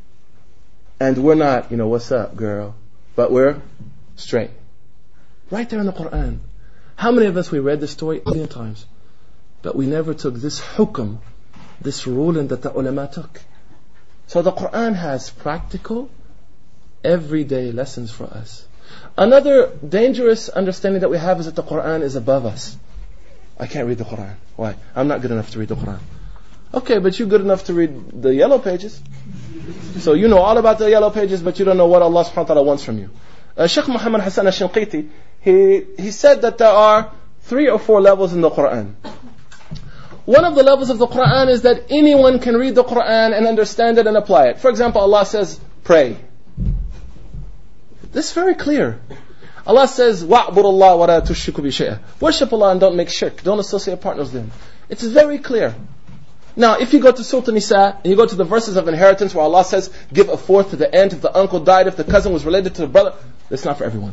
And we're not, what's up, girl? But we're straight. Right there in the Quran. How many of us, we read this story a million times, but we never took this hukm, this ruling that the ulama took. So the Quran has practical, everyday lessons for us. Another dangerous understanding that we have is that the Quran is above us. I can't read the Quran. Why? I'm not good enough to read the Quran. Okay, but you're good enough to read the yellow pages. So you know all about the yellow pages, but you don't know what Allah subhanahu wa ta'ala wants from you. Shaykh Muhammad Hassan al-Shinqiti, he said that there are 3 or 4 levels in the Quran. One of the levels of the Quran is that anyone can read the Quran and understand it and apply it. For example, Allah says, pray. This is very clear. Allah says, وَعْبُرُ اللَّهَ وَلَا تُشْرِكُ بِشَيْءٍ. Worship Allah and don't make shirk. Don't associate partners with Him. It's very clear. Now, if you go to Surah An-Nisa, and you go to the verses of inheritance where Allah says, give a fourth to the aunt if the uncle died, if the cousin was related to the brother, that's not for everyone.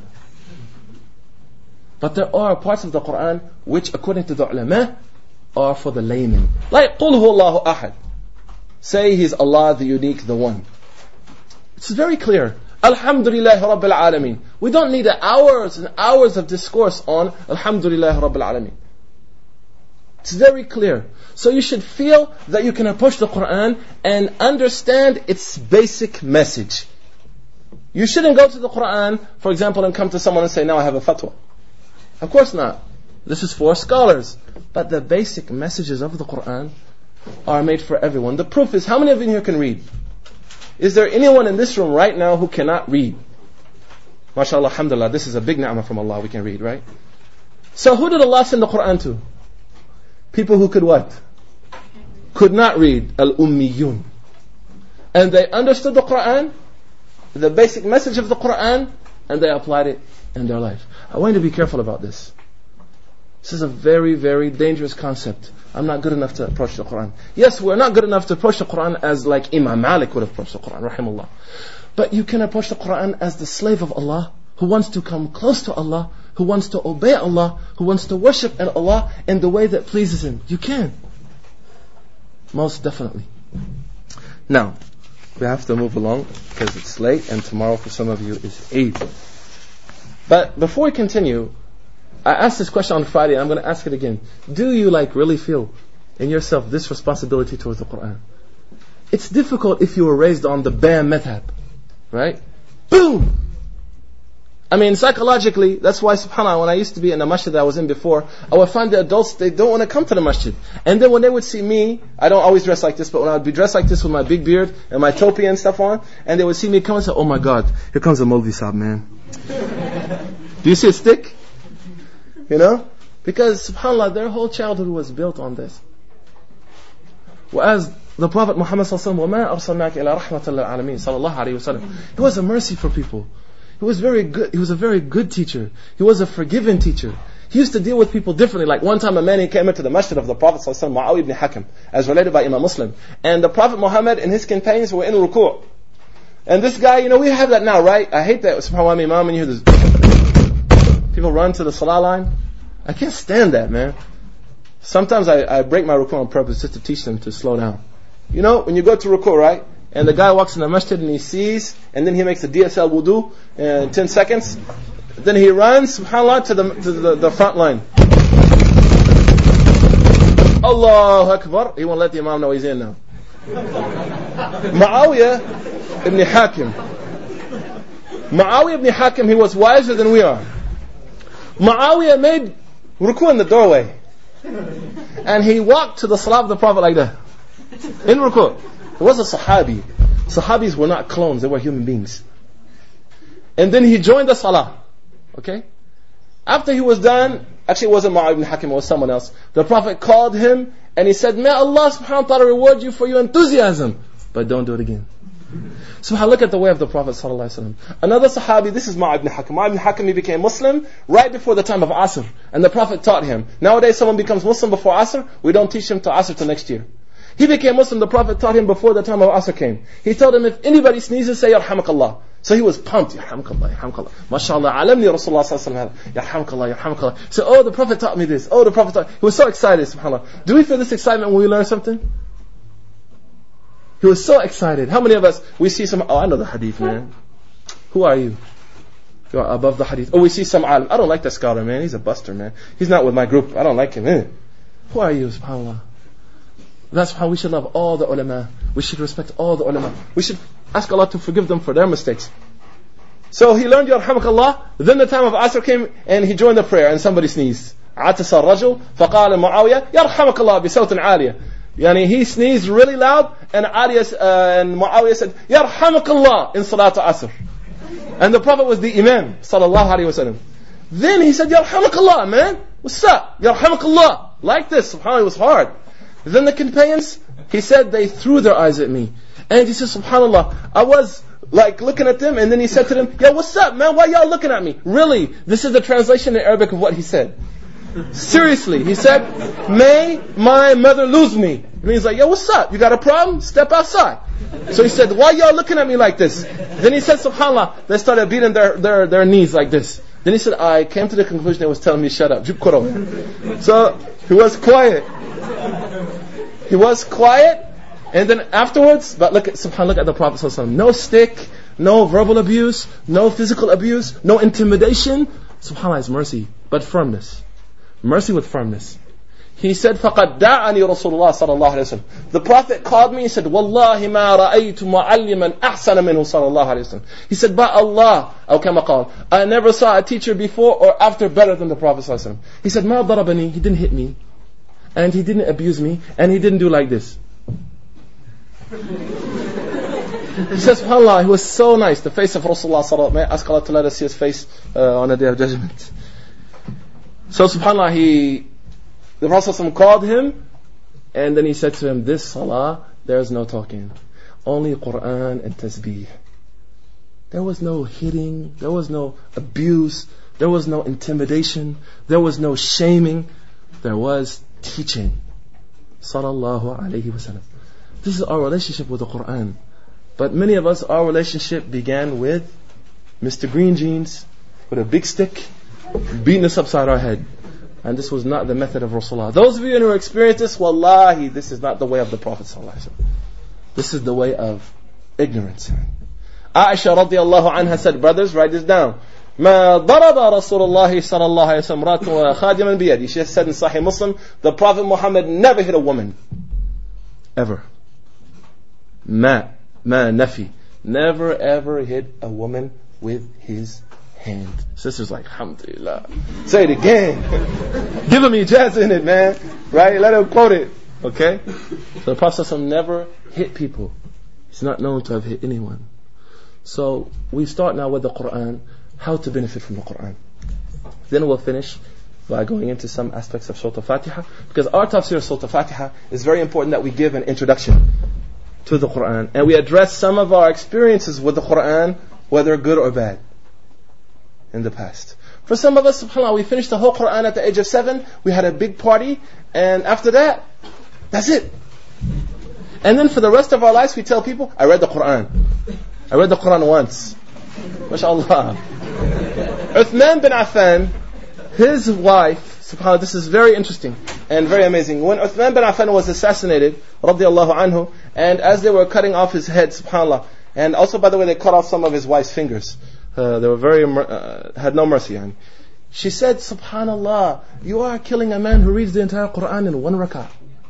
But there are parts of the Quran which, according to the ulama, are for the layman. Like, قُلْ هُوَ اللَّهُ أَحَدٌ. Say He's Allah, the unique, the one. It's very clear. Alhamdulillah Rabbil Alameen. We don't need hours and hours of discourse on Alhamdulillah Rabbil Alameen. It's very clear. So you should feel that you can approach the Quran and understand its basic message. You shouldn't go to the Quran, for example, and come to someone and say, now I have a fatwa. Of course not. This is for scholars. But the basic messages of the Quran are made for everyone. The proof is, how many of you here can read? Is there anyone in this room right now who cannot read? MashaAllah, alhamdulillah, this is a big ni'mah from Allah, we can read, right? So who did Allah send the Quran to? People who could what? Could not read. Al-Ummiyun. And they understood the Quran, the basic message of the Quran, and they applied it in their life. I want you to be careful about this. This is a very, very dangerous concept. I'm not good enough to approach the Quran. Yes, we're not good enough to approach the Quran as like Imam Malik would approach the Quran, rahimahullah. But you can approach the Quran as the slave of Allah, who wants to come close to Allah, who wants to obey Allah, who wants to worship Allah in the way that pleases Him. You can. Most definitely. Now, we have to move along because it's late and tomorrow for some of you is Eid. But before we continue, I asked this question on Friday and I'm going to ask it again. Do you really feel in yourself this responsibility towards the Quran? It's difficult if you were raised on the bam madhab, right? Boom! I mean, psychologically, that's why, subhanAllah, when I used to be in the masjid that I was in before, I would find the adults, they don't want to come to the masjid. And then when they would see me, I don't always dress like this, but when I would be dressed like this with my big beard and my topi and stuff on, and they would see me come and say, oh my God, here comes a Maulvi Saab, man. Do you see a stick? Because, subhanAllah, their whole childhood was built on this. Whereas the Prophet Muhammad وَمَا أَرْسَلْنَاكَ إِلَىٰ رَحْمَةً لِلْعَالَمِينَ sallallahu alayhi wa sallam. He was a mercy for people. He was very good. He was a very good teacher. He was a forgiving teacher. He used to deal with people differently. Like one time a man, he came into the masjid of the Prophet sallallahu alayhi wa sallam, Mu'awiyah ibn Hakim, as related by Imam Muslim. And the Prophet Muhammad and his companions were in ruku'. And this guy, we have that now, right? I hate that. SubhanAllah, Imam, and you hear this. People run to the salah line. I can't stand that, man. Sometimes I break my ruku on purpose just to teach them to slow down. You know, when you go to ruku, right? And the guy walks in the masjid and he sees, and then he makes a DSL wudu in 10 seconds. Then he runs, subhanAllah, to the front line. Allahu Akbar. He won't let the imam know he's in now. Muawiyah ibn Hakim. Muawiyah ibn Hakim, he was wiser than we are. Muawiyah made ruku in the doorway. And he walked to the salah of the Prophet like that. In ruku. He was a sahabi. Sahabis were not clones, they were human beings. And then he joined the salah. Okay? After he was done, actually it wasn't Muawiyah ibn Hakim, it was someone else. The Prophet called him and he said, may Allah subhanahu wa ta'ala reward you for your enthusiasm. But don't do it again. SubhanAllah, look at the way of the Prophet sallallahu alaihi wasallam. Another sahabi, this is Muawiyah ibn Hakim. Muawiyah ibn Hakim, he became Muslim right before the time of Asr. And the Prophet taught him. Nowadays someone becomes Muslim before Asr, we don't teach him to Asr till next year. He became Muslim, the Prophet taught him before the time of Asr came. He told him, if anybody sneezes, say, Yarhamakallah. So he was pumped, Yarhamakallah, Yarhamakallah. MashaAllah, alamni Rasulullah sallallahu alaihi wasallam. Yarhamakallah, Yarhamakallah. So, oh, the Prophet taught me this. Oh, the Prophet taught. He was so excited, subhanAllah. Do we feel this excitement when we learn something? He was so excited. How many of us, we see some, oh, I know the hadith, man. Who are you? You are above the hadith. Oh, we see some alim. I don't like that scholar, man. He's a buster, man. He's not with my group. I don't like him. Who are you, subhanAllah? That's how we should love all the ulama. We should respect all the ulama. We should ask Allah to forgive them for their mistakes. So he learned Yarhamakallah. Then the time of Asr came and he joined the prayer and somebody sneezed. عَتَسَ الرَّجُلُ فَقَالَ مُعَاوِيَةَ يَرْحَمَكَ اللَّهُ بِصَوْتٍ عَالِيَةٍ. Yani he sneezed really loud and Muawiyah said, Yarhamakallah in Salat Asr. And the Prophet was the Imam sallallahu alaihi wasallam. Then he said, Yarhamakallah, man. What's up? Yarhamakallah. Like this. SubhanAllah, it was hard. Then the companions, he said, they threw their eyes at me. And he said, subhanAllah, I was like looking at them, and then he said to them, yo, what's up, man? Why y'all looking at me? Really, this is the translation in Arabic of what he said. Seriously, he said, may my mother lose me. And he's like, yo, what's up? You got a problem? Step outside. So he said, why y'all looking at me like this? Then he said, subhanAllah, they started beating their knees like this. Then he said, I came to the conclusion they was telling me, shut up. So he was quiet. He was quiet, and then afterwards, but look at subhanAllah, look at the Prophet ﷺ. No stick, no verbal abuse, no physical abuse, no intimidation. SubhanAllah is mercy, but firmness. Mercy with firmness. He said, فَقَدْ دَعَنِي رَسُولُ اللَّهِ صَلَى اللَّهُ عَلَيْهِ وسلم. The Prophet called me, he said, وَاللَّهِ مَا رَأَيْتُ مُعَلِّمًا أَحْسَنَ مِنْهُ صَلَى اللَّهُ عَلَيْهِ وسلم. He said, by Allah, أو كما قال, I never saw a teacher before or after better than the Prophet صلى الله عليه وسلم. He said, مَا ضَرَبَنِي. He didn't hit me. And he didn't abuse me, and he didn't do like this. He says, subhanAllah, he was so nice. The face of Rasulullah, may I ask Allah to let us see his face on the day of judgment. So subhanAllah, the Prophet called him, and then he said to him, this salah, there is no talking. Only Quran and tasbih. There was no hitting, there was no abuse, there was no intimidation, there was no shaming, there was teaching. Sallallahu alayhi wasallam. This is our relationship with the Quran. But many of us, our relationship began with Mr. Green Jeans with a big stick beating us upside our head. And this was not the method of Rasulullah. Those of you who experience this, wallahi, this is not the way of the Prophet sallallahu alaihi wasallam. This is the way of ignorance. Aisha radiallahu anha said, brothers, write this down. ما ضرب رسول الله صلى الله عليه وسلم امرأة خادما بيده. She said in Sahih Muslim, the Prophet Muhammad never hit a woman. Ever. ما nafi. Never ever hit a woman with his hand. Sisters like, alhamdulillah. Say it again. Give him ijazah in it, man. Right? Let him quote it. Okay? So the Prophet never hit people. He's not known to have hit anyone. So we start now with the Quran. How to benefit from the Quran. Then we'll finish by going into some aspects of Surah Al-Fatiha, because our tafsir of Surah Al-Fatiha is very important that we give an introduction to the Quran, and we address some of our experiences with the Quran, whether good or bad, in the past. For some of us, subhanAllah, we finished the whole Quran at the age of 7, we had a big party, and after that, that's it. And then for the rest of our lives, we tell people, I read the Quran. I read the Quran once. MashaAllah. Uthman bin Affan, His wife, subhanAllah, this is very interesting and very amazing. When Uthman bin Affan was assassinated, radiallahu anhu, and as they were cutting off his head, subhanAllah, and also, by the way, they cut off some of his wife's fingers. They were very, had no mercy on. She said, subhanAllah, you are killing a man who reads the entire Quran in one rak'ah.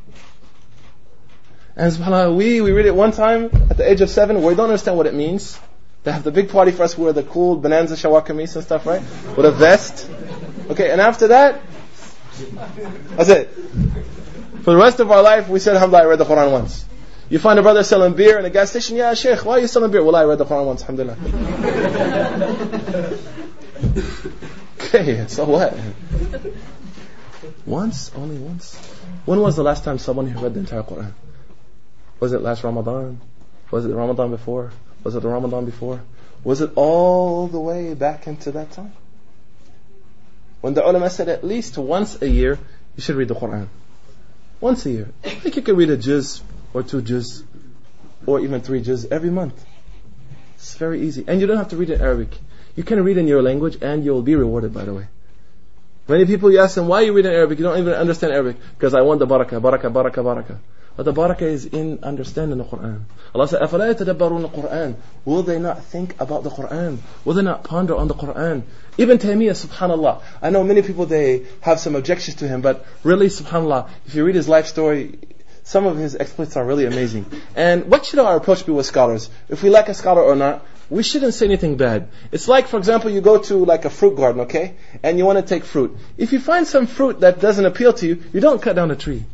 And subhanAllah, we read it one time at the age of 7, we don't understand what it means. They have the big party for us, we wear the cool Bonanza Shawar Kameez and stuff, right? With a vest. Okay, and after that, that's it. For the rest of our life, we said, alhamdulillah, I read the Quran once. You find a brother selling beer in a gas station, yeah, Sheikh, why are you selling beer? Well, I read the Quran once, alhamdulillah. Okay, so what? Once? Only once? When was the last time someone read the entire Quran? Was it last Ramadan? Was it the Ramadan before? Was it the Ramadan before? Was it all the way back into that time? When the ulama said at least once a year, you should read the Quran. Once a year. I think you can read a juz, or 2 juz, or even 3 juz every month. It's very easy. And you don't have to read in Arabic. You can read in your language and you'll be rewarded, by the way. Many people, you ask them, why you read in Arabic? You don't even understand Arabic. Because I want the barakah, barakah, barakah, barakah. But the barakah is in understanding the Quran. Allah said, أَفَلَا يَتَدَبَّرُونَ الْقُرْآنِ. Will they not think about the Quran? Will they not ponder on the Quran? Ibn Taymiyyah, subhanAllah. I know many people, they have some objections to him, but really, subhanAllah, if you read his life story, some of his exploits are really amazing. And what should our approach be with scholars? If we like a scholar or not, we shouldn't say anything bad. It's like, for example, you go to like a fruit garden, okay? And you want to take fruit. If you find some fruit that doesn't appeal to you, you don't cut down a tree.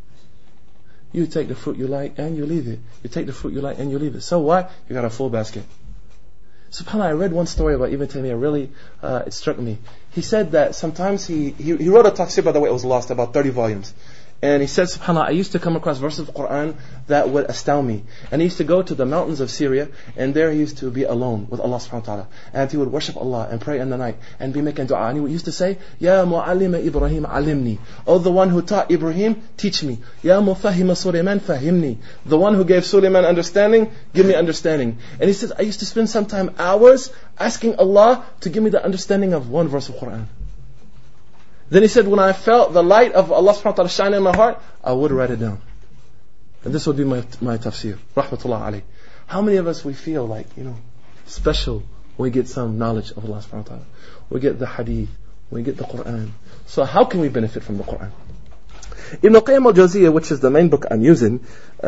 You take the fruit you like and you leave it. You take the fruit you like and you leave it. So what? You got a full basket. SubhanAllah, I read one story about Ibn Taymiyyah, really, it struck me. He said that sometimes he wrote a tafsir, by the way, it was lost, about 30 volumes. And he said, subhanAllah, I used to come across verses of the Quran that would astound me. And he used to go to the mountains of Syria, and there he used to be alone with Allah subhanahu wa ta'ala. And he would worship Allah and pray in the night and be making dua. And he used to say, Ya mu'allima Ibrahim alimni. Oh, the one who taught Ibrahim, teach me. Ya mufahima Sulaiman fahimni. The one who gave Sulaiman understanding, give me understanding. And he says, I used to spend sometime hours asking Allah to give me the understanding of one verse of Quran. Then he said, when I felt the light of Allah subhanahu wa ta'ala shining in my heart, I would write it down. And this would be my tafsir. Rahmatullah alayh. How many of us we feel like, special when we get some knowledge of Allah subhanahu wa ta'ala? We get the hadith, we get the Quran. So how can we benefit from the Quran? Ibn Qayyim al-Jawziyah, which is the main book I'm using,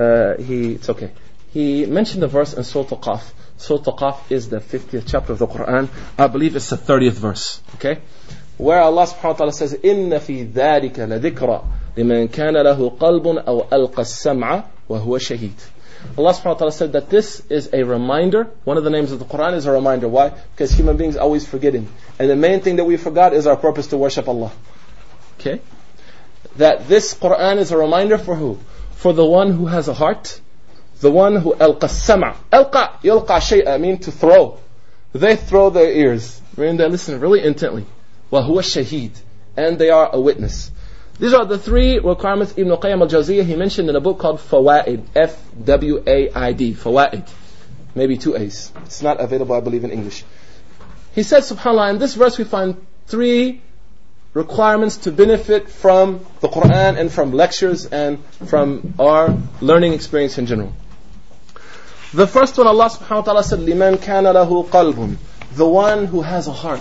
he mentioned the verse in Surah Al-Qaf. Surah Al-Qaf is the 50th chapter of the Quran. I believe it's the 30th verse. Okay? Where Allah subhanahu wa ta'ala says, إِنَّ فِي ذَلِكَ لَذِكْرَى لِمَنْ كَانَ لَهُ قَلْبٌ أَوْ أَلْقَى السَّمْعَ وَهُوَ شَهِيدٌ. Allah subhanahu wa ta'ala said that this is a reminder. One of the names of the Quran is a reminder. Why? Because human beings are always forgetting. And the main thing that we forgot is our purpose to worship Allah. Okay? That this Quran is a reminder for who? For the one who has a heart. The one who أَلْقَى السَّمْعَ. أَلْقَى يَلْقَى شَيْءًا mean to throw. They throw their ears. Meaning they listen really intently. وَهُوَ الشَّهِيدٌ. And they are a witness. These are the 3 requirements Ibn Qayyim al-Jawziyah, he mentioned in a book called Fawaid. F-W-A-I-D. Fawaid. Maybe 2 A's. It's not available, I believe, in English. He said, subhanAllah, in this verse we find 3 requirements to benefit from the Quran and from lectures and from our learning experience in general. The first one, Allah subhanahu wa ta'ala said, لِمَنْ كَانَ لَهُ قَلْبٌ. The one who has a heart.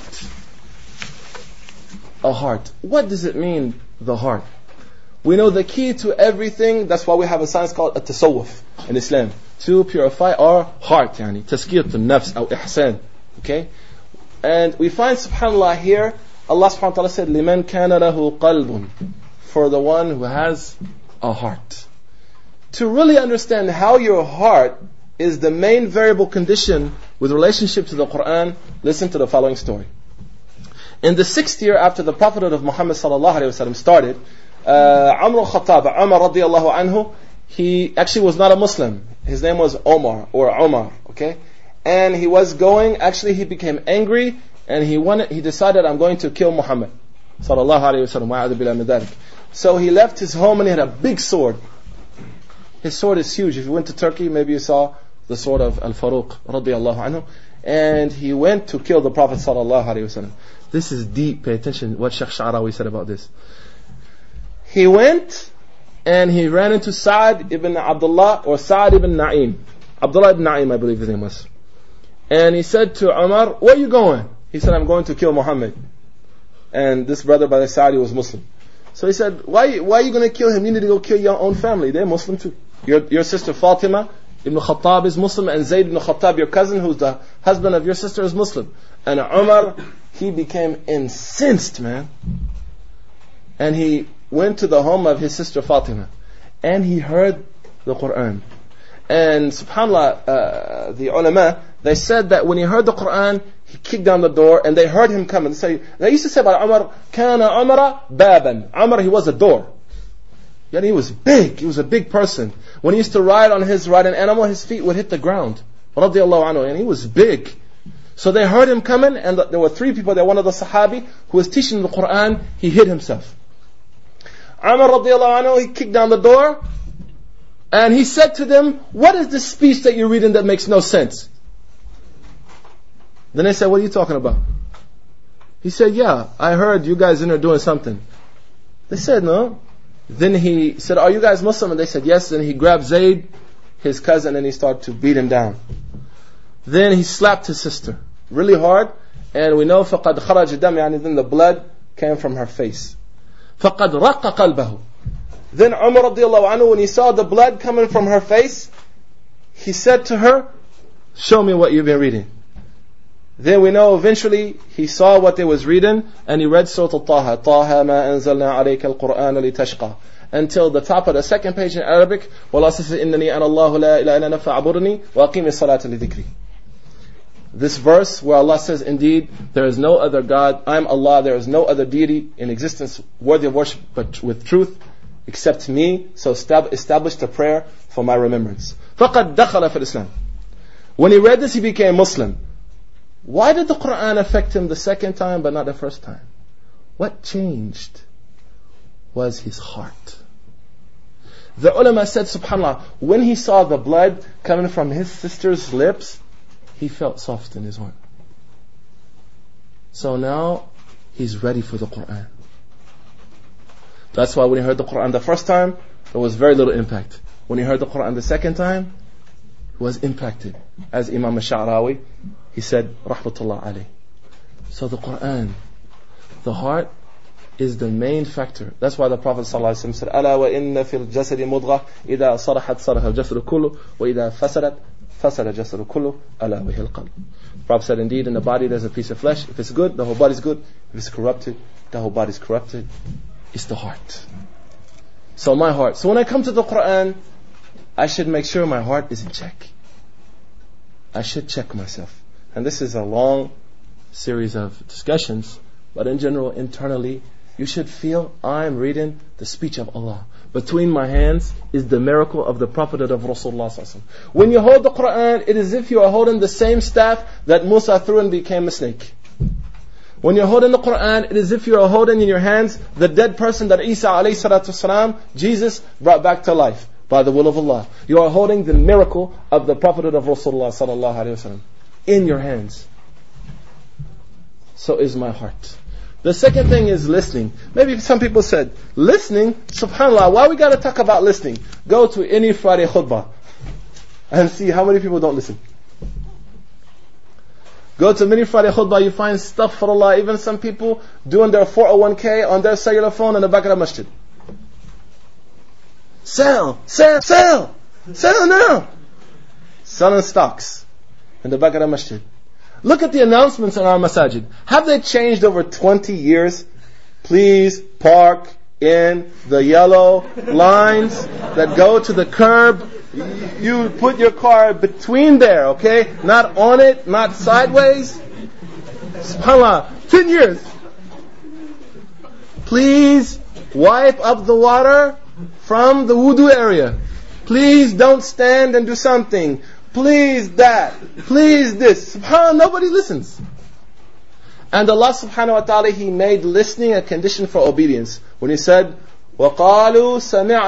A heart. What does it mean, the heart? We know the key to everything, that's why we have a science called at-tasawwuf in Islam. To purify our heart, تزكية النفس أو إحسان. Okay? And we find, subhanAllah, here, Allah subhanahu wa ta'ala said, لِمَنْ كَانَ لَهُ قَلْبٌ. For the one who has a heart. To really understand how your heart is the main variable condition with relationship to the Quran, listen to the following story. In the 6th year after the prophethood of Muhammad sallallahu alaihi wasallam started, Umar al-Khattab, Umar radiyallahu anhu, he actually was not a Muslim. His name was Omar, or Umar, okay? And he was going, actually he became angry, and he decided, I'm going to kill Muhammad sallallahu alaihi wasallam, wa'adhu billah min dhalik. So he left his home and he had a big sword. His sword is huge. If you went to Turkey, maybe you saw the sword of Al-Faruq radiyallahu anhu. and he went to kill the Prophet sallallahu alaihi wasallam. This is deep. Pay attention what Shaykh Sha'rawi said about this. He went and he ran into Sa'd ibn Abdullah or Sa'd ibn Na'im. Abdullah ibn Na'im, I believe his name was. And he said to Umar, where are you going? He said, I'm going to kill Muhammad. And this brother by the side, he was Muslim. So he said, why are you going to kill him? You need to go kill your own family. They're Muslim too. Your sister Fatima ibn Khattab is Muslim, and Zayd ibn Khattab, your cousin, who's the husband of your sister, is Muslim. And Umar, he became incensed, man. And he went to the home of his sister Fatima. And he heard the Quran. And subhanAllah, the ulama, they said that when he heard the Quran, he kicked down the door and they heard him come. They used to say about Umar, Kana Umara Baban. Umar, he was a door. Yet he was big. He was a big person. When he used to ride on his riding animal, his feet would hit the ground. Radiallahu anhu. And he was big. So they heard him coming, and there were three people there. One of the Sahabi who was teaching the Quran, he hid himself. Umar radiallahu anhu, he kicked down the door, and he said to them, what is this speech that you're reading that makes no sense? Then they said, what are you talking about? He said, yeah, I heard you guys in there doing something. They said, no. Then he said, are you guys Muslim? And they said, yes. And he grabbed Zayd, his cousin, and he started to beat him down. Then he slapped his sister really hard, and we know فَقَدْ خَرَجَ دَمْ, يعني then the blood came from her face. فَقَدْ رَقَّ قَلْبَهُ. Then Umar radiallahu anhu, when he saw the blood coming from her face, he said to her, show me what you've been reading. Then we know eventually he saw what they was reading, and he read Surah Al-Taha, طَاهَ مَا أَنزَلْنَا عَلَيْكَ الْقُرْآنَ لِتَشْقَى, until the top of the second page in Arabic, وَاللَّهُ says, إِنَّنِي أَنَا اللَّهُ لَا إِلَهَ إِلَّا أَنَا فَاعْبُدْنِي وَأَقِيمِ الصَّلَاةَ لِذِكْرِي. This verse where Allah says, indeed, there is no other God, I am Allah, there is no other deity in existence worthy of worship but with truth, except me, so establish the prayer for my remembrance. فَقَدْ دَخَلَ فِي الإسلام. When he read this, he became Muslim. Why did the Quran affect him the second time but not the first time? What changed was his heart. The ulama said, subhanAllah, when he saw the blood coming from his sister's lips, he felt soft in his heart. So now, he's ready for the Quran. That's why when he heard the Quran the first time, there was very little impact. When he heard the Quran the second time, he was impacted. As Imam Sha'rawi, he said, Rahmatullah alayh. So the Quran, the heart, is the main factor. That's why the Prophet ﷺ said, أَلَا وَإِنَّ فِي الْجَسَدِ مُضْغَةً إِذَا صَرَحَتْ صَرَحَ الْجَسَدُ كُلُّهُ وَإِذَا فَسَدَتْ فَسَدَ الْجَسَدُ كُلُّهُ أَلَا وَهِيَ الْقَلْبُ. The Prophet said, indeed, in the body there's a piece of flesh. If it's good, the whole body's good. If it's corrupted, the whole body's corrupted. It's the heart. So my heart. So when I come to the Quran, I should make sure my heart is in check. I should check myself. And this is a long series of discussions, but in general, internally, you should feel I'm reading the speech of Allah. Between my hands is the miracle of the prophethood of Rasulullah. When you hold the Quran, it is as if you are holding the same staff that Musa threw and became a snake. When you're holding the Quran, it is as if you are holding in your hands the dead person that Isa alayhi salatu wasalam, Jesus, brought back to life by the will of Allah. You are holding the miracle of the prophethood of Rasulullah sallallahu alayhi wasallam in your hands. So is my heart. The second thing is listening. Maybe some people said, listening? SubhanAllah, why we got to talk about listening? Go to any Friday khutbah and see how many people don't listen. Go to many Friday khutbah, you find astaghfirullah, even some people doing their 401k on their cellular phone in the back of the masjid. Sell now. Selling stocks in the back of the masjid. Look at the announcements in our masajid. Have they changed over 20 years? Please park in the yellow lines that go to the curb. You put your car between there, okay? Not on it, not sideways. SubhanAllah, 10 years. Please wipe up the water from the wudu area. Please don't stand and do something. Please that. Please this. SubhanAllah, nobody listens. And Allah subhanahu wa ta'ala, He made listening a condition for obedience. When He said, وَقَالُوا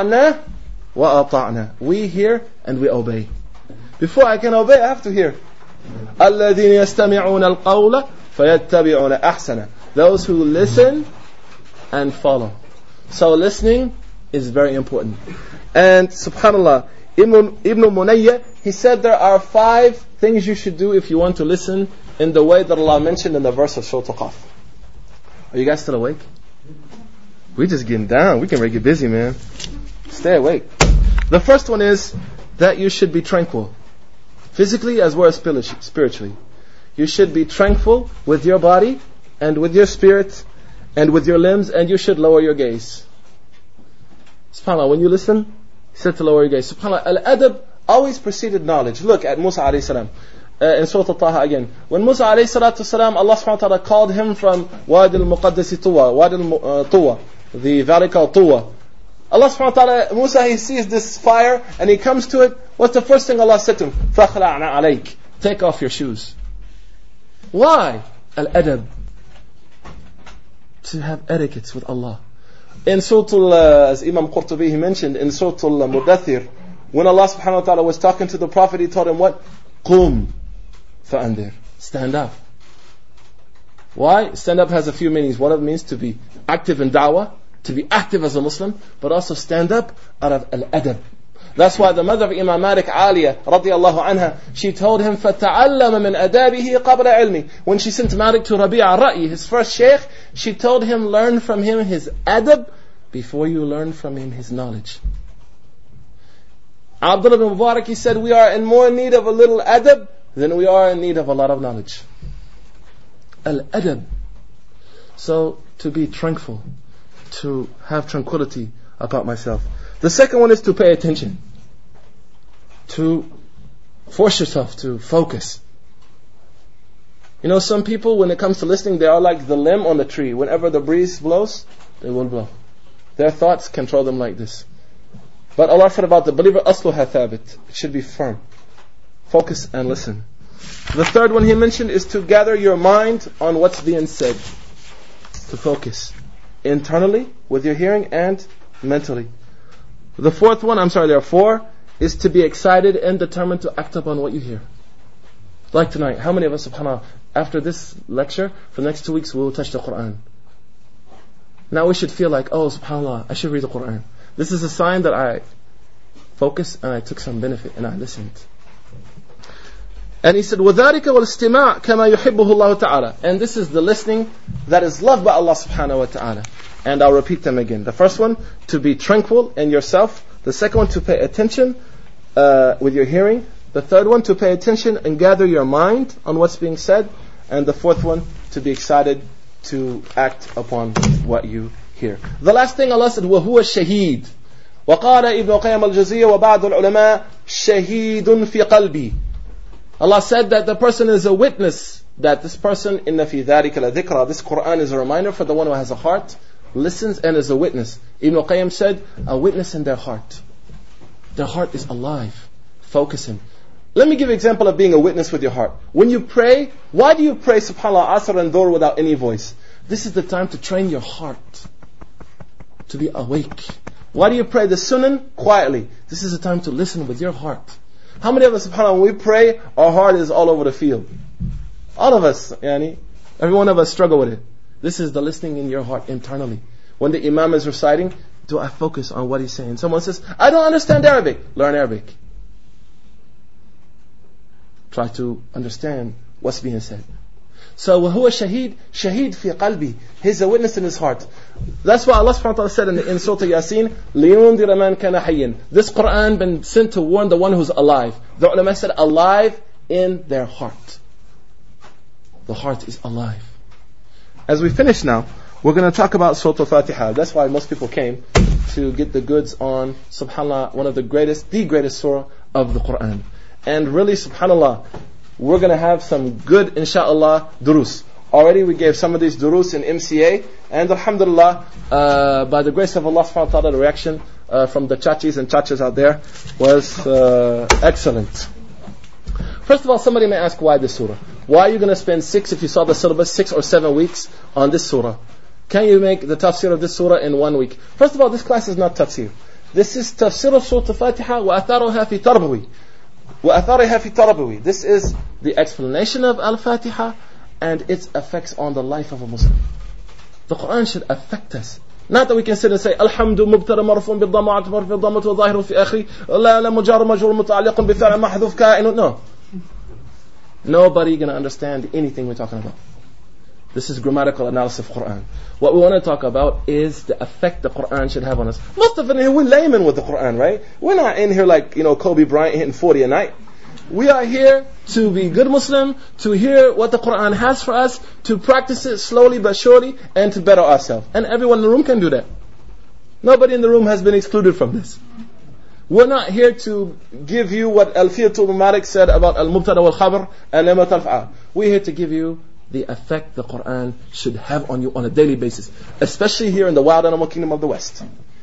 سَمِعْنَا وَأَطَعْنَا. We hear and we obey. Before I can obey, I have to hear. الَّذِينَ يَسْتَمِعُونَ الْقَوْلَ فَيَتَّبِعُونَ أَحْسَنَ. Those who listen and follow. So listening is very important. And subhanAllah, Ibn Munayya, he said there are 5 things you should do if you want to listen in the way that Allah mentioned in the verse of Surah Al-Qaf. Are you guys still awake? We're just getting down. We can make it busy, man. Stay awake. The first one is that you should be tranquil, physically as well as spiritually. You should be tranquil with your body and with your spirit and with your limbs, and you should lower your gaze. SubhanAllah, when you listen, he said to lower your gaze. SubhanAllah, al-adab always preceded knowledge. Look at Musa alayhi salam. In Surah Al-Taha again. When Musa alayhi salatu salam, Allah subhanahu wa ta'ala called him from Wadi al-Muqaddasi Tuwa, Wadi al-Tuwa, the valley called Tuwa. Allah subhanahu wa ta'ala, Musa, he sees this fire and he comes to it. What's the first thing Allah said to him? فَخْلَعْنَا عَلَيْكَ. Take off your shoes. Why? Al-adab. To have etiquettes with Allah. In Surah as Imam Qurtubi, he mentioned, in Surah Al-Mudathir, when Allah subhanahu wa ta'ala was talking to the Prophet, he told him what? قُم فَأَنذِرْ. Stand up. Why? Stand up has a few meanings. One of it means to be active in da'wah, to be active as a Muslim, but also stand up out of al-adab. That's why the mother of Imam Malik, Aliyah, radiyallahu anha, she told him, فَتَعَلَّمَ مِنْ أَدَابِهِ قَبْلَ عِلْمِ. When she sent Malik to Rabi' al-Ra'i, his first sheikh, she told him, learn from him his adab before you learn from him his knowledge. Abdullah bin Mubarak, he said, we are in more need of a little adab than we are in need of a lot of knowledge. Al-adab. So, to be tranquil, to have tranquility about myself. The second one is to pay attention. To force yourself to focus. You know, some people, when it comes to listening, they are like the limb on the tree. Whenever the breeze blows, they will blow. Their thoughts control them like this. But Allah said about the believer, أَصْلُهَا ثَابِت. It should be firm. Focus and listen. The third one he mentioned is to gather your mind on what's being said. To focus. Internally, with your hearing, and mentally. The fourth one, there are 4, is to be excited and determined to act upon what you hear. Like tonight, how many of us, subhanAllah, after this lecture, for the next 2 weeks, we will touch the Quran. Now we should feel like, oh, subhanAllah, I should read the Quran. This is a sign that I focused and I took some benefit and I listened. And he said, وَذَلِكَ وَالْإِسْتِمَاعِ كَمَا يُحِبُّهُ اللَّهُ تَعَالَى. And this is the listening that is loved by Allah subhanahu wa ta'ala. And I'll repeat them again. The first one, to be tranquil in yourself. The second one, to pay attention with your hearing. The third one, to pay attention and gather your mind on what's being said. And the fourth one, to be excited to act upon what you hear. The last thing Allah said, وَهُوَ الشَّهِيدُ. وَقَالَ ابن قيم الجزية وَبَعْضُ الْعُلَمَاء شَهِيدٌ فِي قَلْبِي. Allah said that the person is a witness, that this person, إِنَّ فِي ذَلِكَ لَذِكْرَى. This Quran is a reminder for the one who has a heart, listens and is a witness. Ibn Qayyim said, a witness in their heart. Their heart is alive. Focusing. Let me give you an example of being a witness with your heart. When you pray, why do you pray subhanAllah, Asr and Dhuhr without any voice? This is the time to train your heart to be awake. Why do you pray the Sunan quietly? This is the time to listen with your heart. How many of us, subhanAllah, when we pray, our heart is all over the field? All of us, every one of us struggle with it. This is the listening in your heart internally. When the Imam is reciting, do I focus on what he's saying? Someone says, I don't understand Arabic. Learn Arabic. Try to understand what's being said. So, وَهُوَ شَهِيد. Shaheed fi qalbi. He's a witness in his heart. That's why Allah subhanahu wa ta'ala said in Surah Yasin, لِيُنْذِرَ مَنْ كَانَ حَيًّا. This Quran been sent to warn the one who's alive. The ulama said alive in their heart. The heart is alive. As we finish now, we're going to talk about Surah Al-Fatiha. That's why most people came to get the goods on, subhanAllah, one of the greatest surah of the Quran. And really, subhanAllah, we're going to have some good, insha'Allah, durus. Already we gave some of these durus in MCA, and alhamdulillah, by the grace of Allah subhanahu wa ta'ala, the reaction from the chachis and chachas out there was excellent. First of all, somebody may ask, why this surah? Why are you going to spend 6, if you saw the syllabus, 6 or 7 weeks on this surah? Can you make the tafsir of this surah in 1 week? First of all, this class is not tafsir. This is tafsir of Surah Al-Fatiha wa atharuha fi tarbawi. وأثرها في تربوي. This is the explanation of Al-Fatiha and its effects on the life of a Muslim. The Quran should affect us. Not that we can sit and say الحمد مبتدا مرفوع بالضمة عطف في الضمة وظاهر في آخره لا مجار مجرور متعلق بفعل محذوف كائن. No. Nobody gonna understand anything we're talking about. This is grammatical analysis of Quran. What we want to talk about is the effect the Quran should have on us. Most of it here, we're laymen with the Quran, right? We're not in here like, Kobe Bryant hitting 40 a night. We are here to be good Muslim, to hear what the Quran has for us, to practice it slowly but surely, and to better ourselves. And everyone in the room can do that. Nobody in the room has been excluded from this. We're not here to give you what Alfiyatul Malik said about Al-Mubtada wal-Khabar and Lama Talfa'a. We're here to give you the effect the Quran should have on you on a daily basis, especially here in the wild animal kingdom of the West,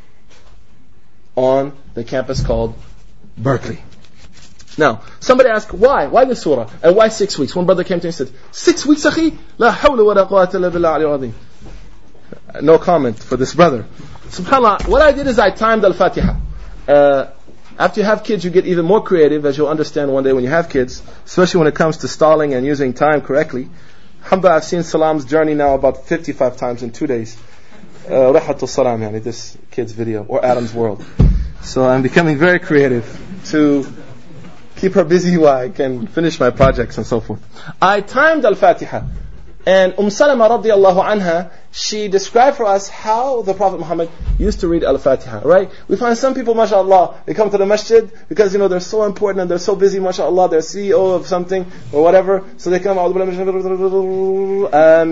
on the campus called Berkeley. Now, somebody asked, why? Why this surah? And why 6 weeks? One brother came to me and said, 6 weeks, akhi? La hawla wa la quwwata illa billah al-azim. No comment for this brother. SubhanAllah, what I did is I timed Al-Fatiha. After you have kids, you get even more creative, as you'll understand one day when you have kids, especially when it comes to stalling and using time correctly. Alhamdulillah, I've seen Salam's journey now about 55 times in 2 days. Rihatul Salam, yani, this kid's video, or Adam's World. So I'm becoming very creative to keep her busy while I can finish my projects and so forth. I timed Al-Fatiha. And Salama radiallahu anha, she described for us how the Prophet Muhammad used to read Al-Fatiha, right? We find some people, mashallah, they come to the masjid because, they're so important and they're so busy, mashallah, they're CEO of something or whatever. So they come, Ameen.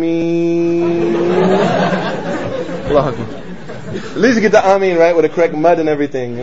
Allah Akbar. At least you get the Ameen, right? With the correct mud and everything,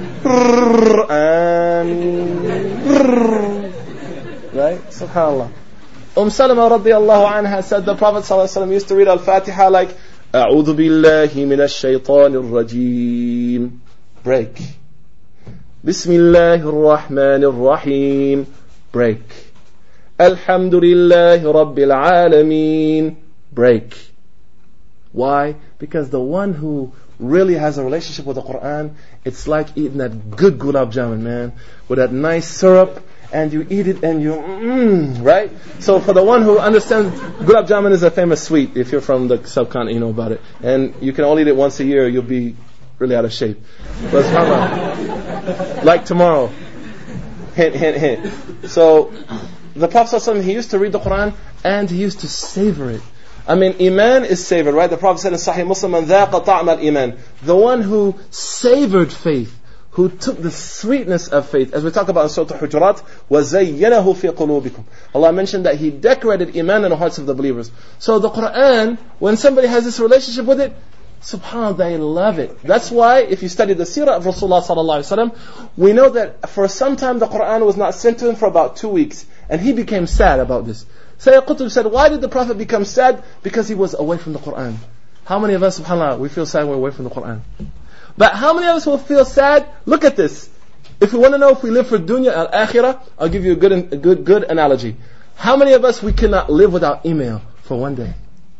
Right? SubhanAllah. Salama radiallahu anha said the Prophet ﷺ used to read Al-Fatiha like أعوذ بالله من الشيطان الرجيم. Break. بسم الله الرحمن الرحيم. Break. الحمد لله رب العالمين. Break. Why? Because the one who really has a relationship with the Quran, it's like eating that good gulab jamun, man, with that nice syrup, and you eat it and you, right? So for the one who understands, gulab jamun is a famous sweet. If you're from the subcontinent, you know about it. And you can only eat it once a year, you'll be really out of shape. But subhanAllah, like tomorrow. Hint, hint, hint. So the Prophet ﷺ, he used to read the Quran and he used to savor it. I mean, Iman is savored, right? The Prophet said in Sahih Muslim, "Man dhaqa ta'ma al-iman." The one who savored faith, who took the sweetness of faith. As we talk about in Surah Al-Hujurat, وَزَيَّنَهُ فِي قُلُوبِكُمْ. Allah mentioned that He decorated Iman in the hearts of the believers. So the Quran, when somebody has this relationship with it, subhanAllah, they love it. That's why, if you study the seerah of Rasulullah sallallahu alaihi wasallam, we know that for some time the Quran was not sent to him for about 2 weeks. And he became sad about this. Sayyid Qutb said, why did the Prophet become sad? Because he was away from the Quran. How many of us, subhanAllah, we feel sad when we're away from the Quran? But how many of us will feel sad? Look at this. If we want to know if we live for dunya al-akhirah, I'll give you a good analogy. How many of us we cannot live without email for one day?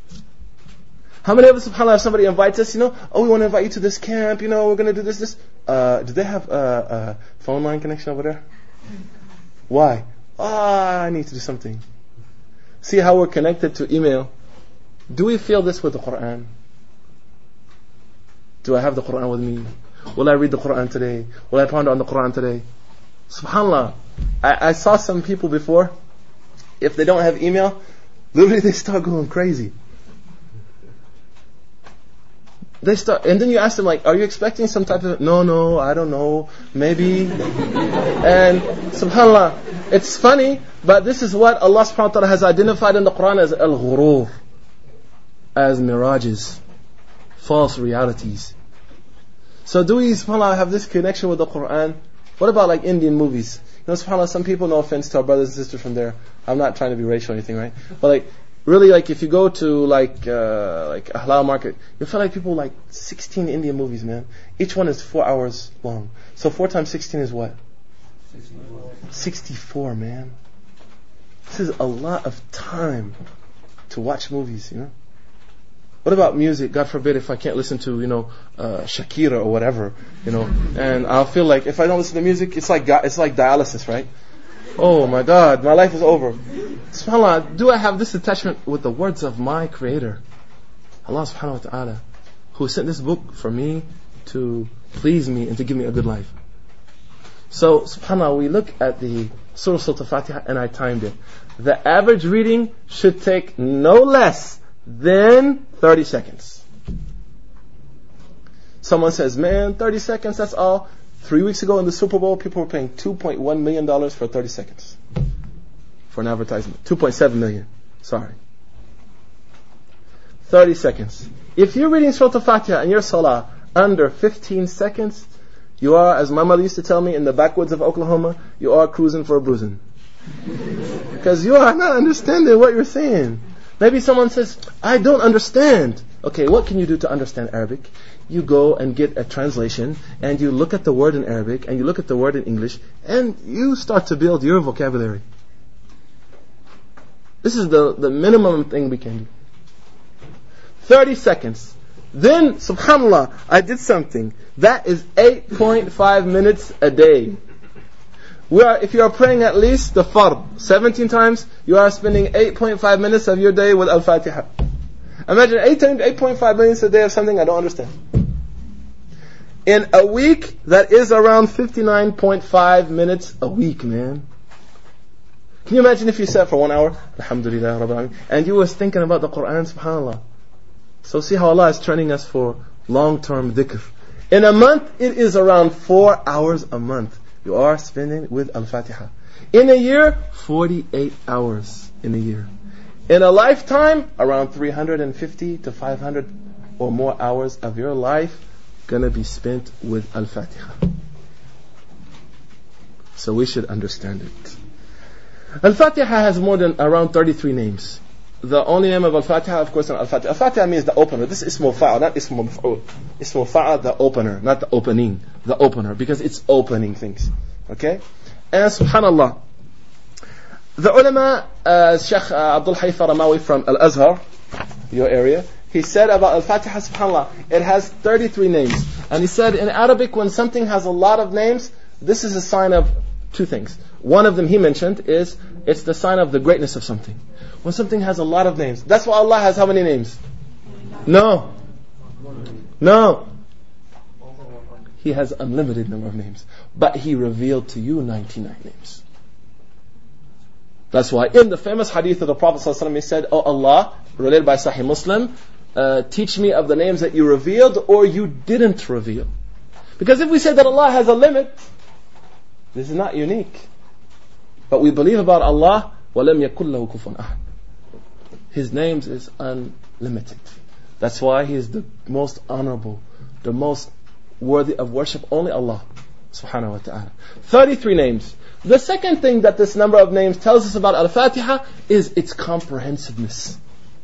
How many of us, subhanAllah, if somebody invites us, we want to invite you to this camp, we're going to do this. Do they have a phone line connection over there? Why? I need to do something. See how we're connected to email. Do we feel this with the Quran? Do I have the Quran with me? Will I read the Quran today? Will I ponder on the Quran today? SubhanAllah, I saw some people before, if they don't have email, literally they start going crazy. And then you ask them, are you expecting some type of, no, I don't know, maybe. And subhanAllah, it's funny, but this is what Allah subhanahu wa ta'ala has identified in the Quran as al-ghurur, as mirages, false realities. So do we, subhanAllah, have this connection with the Quran? What about Indian movies? SubhanAllah, some people, no offense to our brothers and sisters from there, I'm not trying to be racial or anything, right? But really, if you go to a halal market, you'll find people 16 Indian movies, man. Each one is 4 hours long. So 4 times 16 is what? 64, man. This is a lot of time to watch movies, What about music? God forbid if I can't listen to, Shakira or whatever, and I'll feel like if I don't listen to music, it's like dialysis, right? Oh my God, my life is over. SubhanAllah, do I have this attachment with the words of my Creator, Allah subhanahu wa ta'ala, who sent this book for me to please me and to give me a good life? So, subhanAllah, we look at the Surah Al-Fatiha and I timed it. The average reading should take no less than 30 seconds. Someone says, man, 30 seconds, that's all. 3 weeks ago in the Super Bowl, people were paying $2.1 million for 30 seconds. For an advertisement. 2.7 million. Sorry. 30 seconds. If you're reading Surah Al-Fatiha and your salah under 15 seconds, you are, as my mother used to tell me, in the backwoods of Oklahoma, you are cruising for a bruising. Because you are not understanding what you're saying. Maybe someone says, I don't understand. Okay, what can you do to understand Arabic? You go and get a translation, and you look at the word in Arabic, and you look at the word in English, and you start to build your vocabulary. This is the minimum thing we can do. 30 seconds. Then, subhanAllah, I did something. That is 8.5 minutes a day. If you are praying at least the fard 17 times, you are spending 8.5 minutes of your day with Al-Fatiha. Imagine 8.5 minutes a day of something I don't understand. In a week, that is around 59.5 minutes a week, man. Can you imagine if you sat for 1 hour, Alhamdulillah, Rabbil Alameen, and you was thinking about the Quran, subhanAllah. So see how Allah is training us for long-term dhikr. In a month, it is around 4 hours a month you are spending with Al-Fatiha. In a year, 48 hours in a year. In a lifetime, around 350 to 500 or more hours of your life gonna be spent with Al-Fatiha. So we should understand it. Al-Fatiha has more than around 33 names. The only name of Al-Fatiha, of course, Al-Fatiha. Al-Fatiha means the opener. This is Ismul Fa'al, not Ismul Maf'ul. Ismul Fa'al, the opener, not the opening. The opener, because it's opening things. Okay? And subhanAllah, the ulama, Sheikh Abdul Hayy Faramawi from Al-Azhar, your area, he said about Al-Fatiha, subhanAllah, it has 33 names. And he said in Arabic, when something has a lot of names, this is a sign of two things. One of them he mentioned is, it's the sign of the greatness of something. When something has a lot of names. That's why Allah has how many names? No. He has unlimited number of names. But He revealed to you 99 names. That's why in the famous hadith of the Prophet ﷺ, he said, Oh Allah, related by Sahih Muslim, teach me of the names that you revealed or you didn't reveal. Because if we say that Allah has a limit, this is not unique. But we believe about Allah, وَلَمْ يَكُنْ لَهُ كُفُوًا أَحَدٌ. His names is unlimited. That's why He is the most honorable, the most worthy of worship, only Allah subhanahu wa ta'ala. 33 names. The second thing that this number of names tells us about Al-Fatiha is its comprehensiveness.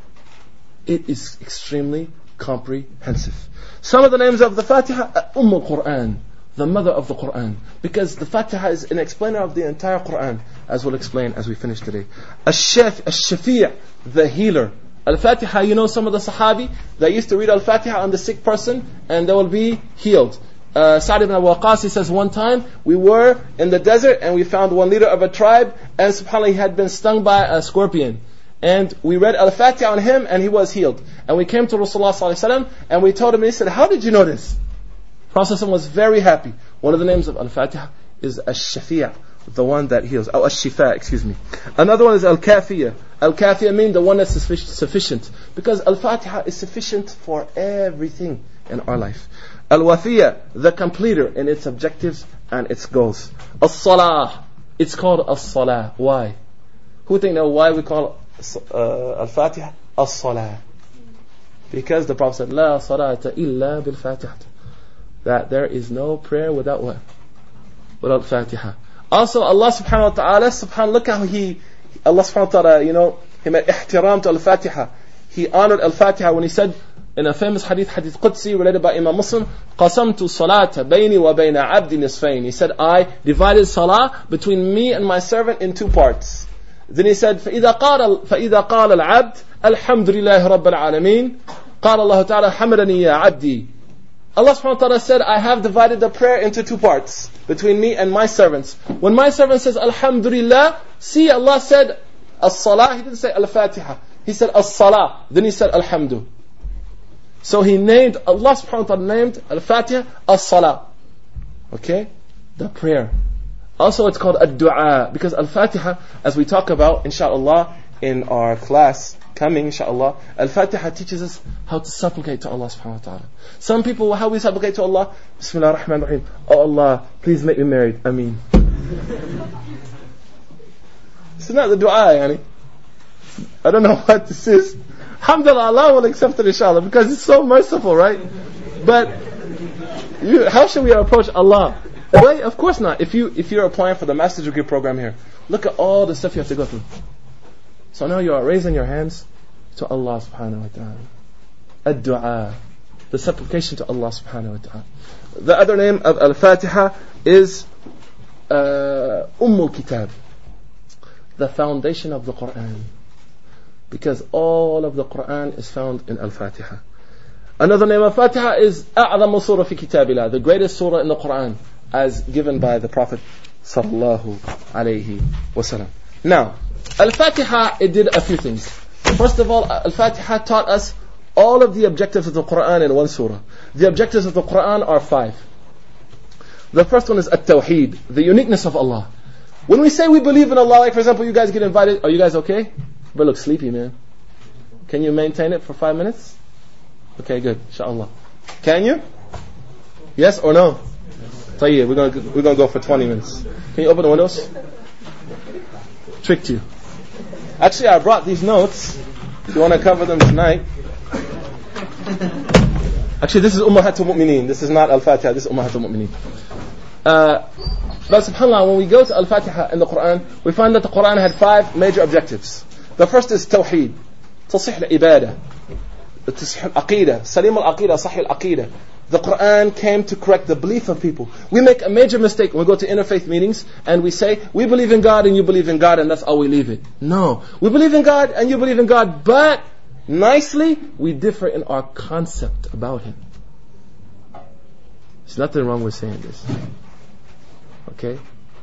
It is extremely comprehensive. Some of the names of the Fatiha, Al-Quran, the mother of the Quran, because the Fatiha is an explainer of the entire Quran, as we'll explain as we finish today. Al-Shafi', the healer. Al-Fatiha, you know some of the Sahabi that used to read Al-Fatiha on the sick person and they will be healed. Sa'd ibn Abu Waqqas, he says, one time we were in the desert and we found one leader of a tribe, and subhanAllah, he had been stung by a scorpion. And we read Al-Fatiha on him and he was healed. And we came to Rasulullah ﷺ and we told him, and he said, how did you know this? Prophet was very happy. One of the names of Al-Fatiha is Al-Shafi', the one that heals. Oh, Al-Shifa, excuse me. Another one is Al-Kafiya. Al-Kafiya means the one that's sufficient. Because Al-Fatiha is sufficient for everything in our life. Al-Wafiya, the completer in its objectives and its goals. As-Salah, it's called As-Salah. Why? Who think know why we call Al-Fatiha As-Salah? Because the Prophet said, La salata illa bil-Fatiha. That there is no prayer without what? Without Fatiha. Also, Allah subhanahu wa ta'ala, look how Allah subhanahu wa ta'ala, He made ihtiram to Al-Fatiha. He honored Al-Fatiha when He said, in a famous hadith Qudsi related by Imam Muslim, قَسَمْتُ الصَّلَاةَ بَيْنِي وَبَيْنَ عَبْدِ نِصْفَيْنِ. He said, I divided salah between me and my servant in two parts. Then He said, فَإِذَا قَالَ الْعَبْدِ الْحَمْدُ لِلَّهِ رَبَّ الْعَالَمِينَ قَالَ اللَّهُ تَعَالَى حَمَدَنِي يَا عَبْدِي Allah subhanahu wa ta'ala said, I have divided the prayer into two parts, between me and my servants. When my servant says, Alhamdulillah, see, Allah said, As-salah, He didn't say Al-Fatiha. He said, As-salah, then He said, Alhamdu. So He named, Allah subhanahu wa ta'ala named Al-Fatiha, As-salah. Okay? The prayer. Also it's called Ad-Du'a, because Al-Fatiha, as we talk about, inshaAllah, in our class coming, inshaAllah, Al-Fatiha teaches us how to supplicate to Allah subhanahu wa ta'ala. Some people, how we supplicate to Allah? Bismillah ar-Rahman ar-Rahim. Oh Allah, please make me married. Ameen. This is not the dua, yani. I don't know what this is. Alhamdulillah, Allah will accept it inshallah, because it's so merciful, right? But how should we approach Allah? Well, of course not. If you're applying for the master's degree program here, look at all the stuff you have to go through. So now you are raising your hands to Allah subhanahu wa ta'ala. Ad-du'a, the supplication to Allah subhanahu wa ta'ala. The other name of Al-Fatiha is Ummul Kitab, the foundation of the Quran, because all of the Quran is found in Al-Fatiha. Another name of Fatiha is A'zamu Surah fi Kitabillah, the greatest surah in the Quran, as given by the Prophet sallallahu alayhi wasallam. Now, Al-Fatiha, it did a few things. First of all, Al-Fatiha taught us all of the objectives of the Quran in one surah. The objectives of the Quran are 5. The first one is At-Tawheed, the uniqueness of Allah. When we say we believe in Allah, like for example, you guys get invited, are you guys okay? But look sleepy, man. Can you maintain it for 5 minutes? Okay, good, inshallah. Can you? Yes or no? Tayyib, we're gonna go for 20 minutes. Can you open the windows? Tricked you. Actually, I brought these notes. If you want to cover them tonight. Actually, this is Ummahatul Mu'mineen. This is not Al-Fatiha. This is Ummahatul Mu'mineen. But subhanAllah, when we go to Al-Fatiha in the Quran, we find that the Quran had 5 major objectives. The first is Tawheed. Tasih al-Ibadah. Tasih al-Aqidah. Salim al-Aqidah, Sahih al-Aqidah. The Quran came to correct the belief of people. We make a major mistake when we go to interfaith meetings and we say, we believe in God and you believe in God and that's how we leave it. No. We believe in God and you believe in God, but nicely, we differ in our concept about Him. There's nothing wrong with saying this. Okay?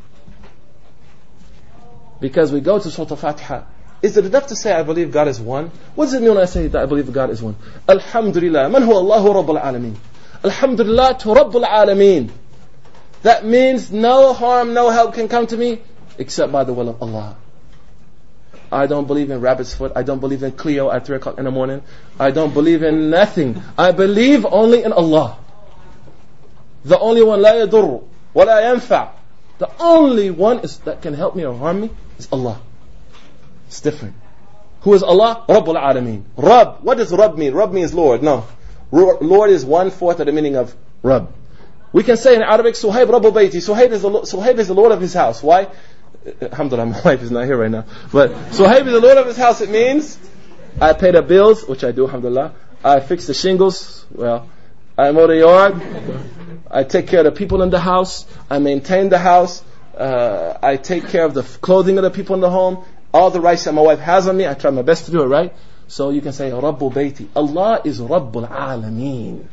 Because we go to Surah Al-Fatiha. Is it enough to say I believe God is one? What does it mean when I say that I believe God is one? Alhamdulillah, man huwa Allahu Rabbul Alameen. Alhamdulillah to Rabbul Alameen. That means no harm, no help can come to me except by the will of Allah. I don't believe in rabbit's foot. I don't believe in Cleo at 3 o'clock in the morning. I don't believe in nothing. I believe only in Allah. The only one, la yadur, wa la yanfa'. The only one that can help me or harm me is Allah. It's different. Who is Allah? Rabbul Alameen. Rabb. What does Rabb mean? Rabb means Lord. No. Lord is 1/4 of the meaning of Rabb. We can say in Arabic, Suhaib Rabbu Bayti. Suhaib is the Lord of his house. Why? Alhamdulillah, my wife is not here right now. But Suhaib is the Lord of his house. It means I pay the bills, which I do, alhamdulillah. I fix the shingles. Well, I mow the yard. I take care of the people in the house. I maintain the house. I take care of the clothing of the people in the home. All the rights that my wife has on me, I try my best to do it right. So you can say, Rabbu Bayti. Allah is Rabbul Alameen.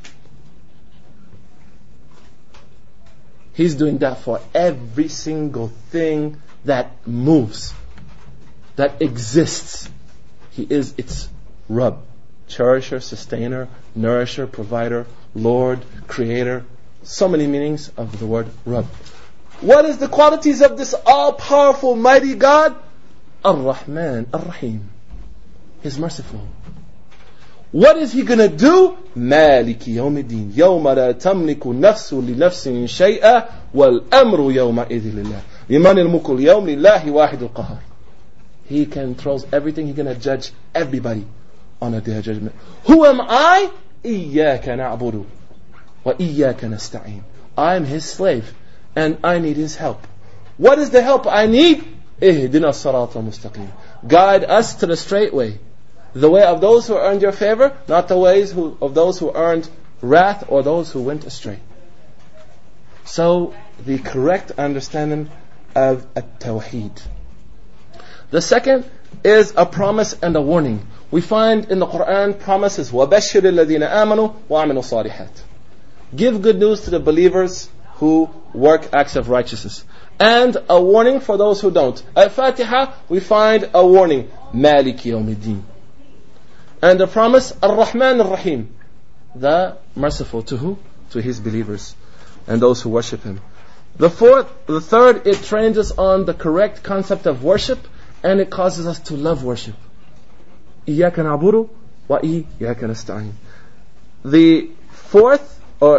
He's doing that for every single thing that moves, that exists. He is its Rabb. Cherisher, sustainer, nourisher, provider, Lord, creator. So many meanings of the word Rabb. What is the qualities of this all-powerful, mighty God? Ar-Rahman, Ar-Rahim. He's merciful. What is He gonna do? Maliki yawmiddin. Yawma la tamliku nafsu li nafsin shay'a wal amru yawma idhin lillah. Liman al-mulku al-yawm lillahi wahid al-qahar. He controls everything. He's gonna judge everybody on a day of judgment. Who am I? Iyyaka na'budu wa iyyaka nasta'in. I am His slave and I need His help. What is the help I need? Ihdina as-sirata al-mustaqim. Guide us to the straight way. The way of those who earned your favor, not the ways of those who earned wrath or those who went astray. So, the correct understanding of At-Tawheed. The second is a promise and a warning. We find in the Quran promises, وَبَشِّرِ الَّذِينَ آمَنُوا وَعَمِلُوا الصَّالِحَاتِ. give good news to the believers who work acts of righteousness, and a warning for those who don't. Al-Fatiha, we find a warning, Maliki Yawmiddin. And the promise, Ar-Rahman Ar-Rahim, the merciful to who? To His believers and those who worship Him. The third, it trains us on the correct concept of worship, and it causes us to love worship. إِيَّاكَ نَعْبُدُ وَإِيَّاكَ نَسْتَعِينُ. The fourth,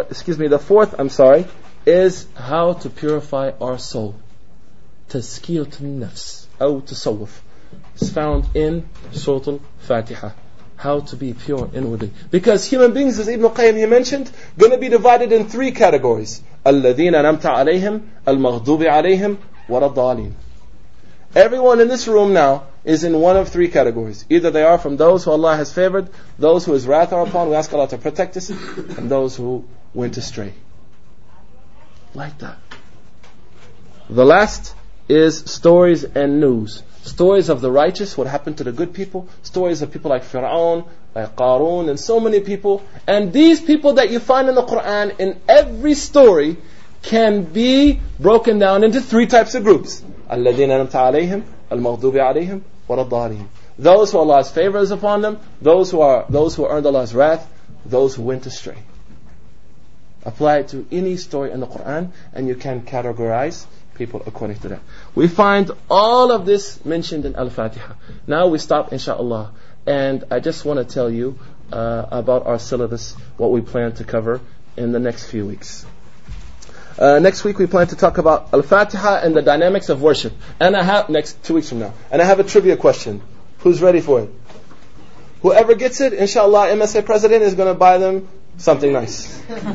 is how to purify our soul. تَزْكِيَةُ النَّفْسِ أو تَصَوُّفْ. It's found in Surah Al-Fatiha. How to be pure inwardly. Because human beings, as Ibn Qayyim he mentioned, going to be divided in three categories. الَّذِينَ نَمْتَ عَلَيْهِمْ الْمَغْضُوبِ عَلَيْهِمْ وَلَضَّالِينَ. Everyone in this room now is in one of three categories. Either they are from those who Allah has favored, those who His wrath are upon, we ask Allah to protect us, and those who went astray. Like that. The last is stories and news. Stories of the righteous, what happened to the good people. Stories of people like Fir'aun, like Qarun, and so many people. And these people that you find in the Quran, in every story, can be broken down into three types of groups. الَّذِينَ نَمْتَ عَلَيْهِمْ الْمَغْضُوبِ عَلَيْهِمْ وَلَضَّالِينَ. Those who Allah's favor is upon them, those who earned Allah's wrath, those who went astray. Apply it to any story in the Quran, and you can categorize people according to that. We find all of this mentioned in Al-Fatiha. Now we stop, inshaAllah, and I just want to tell you about our syllabus, what we plan to cover in the next few weeks. Next week we plan to talk about Al-Fatiha and the dynamics of worship. And next 2 weeks from now. And I have a trivia question. Who's ready for it? Whoever gets it, inshallah, MSA President is going to buy them something nice.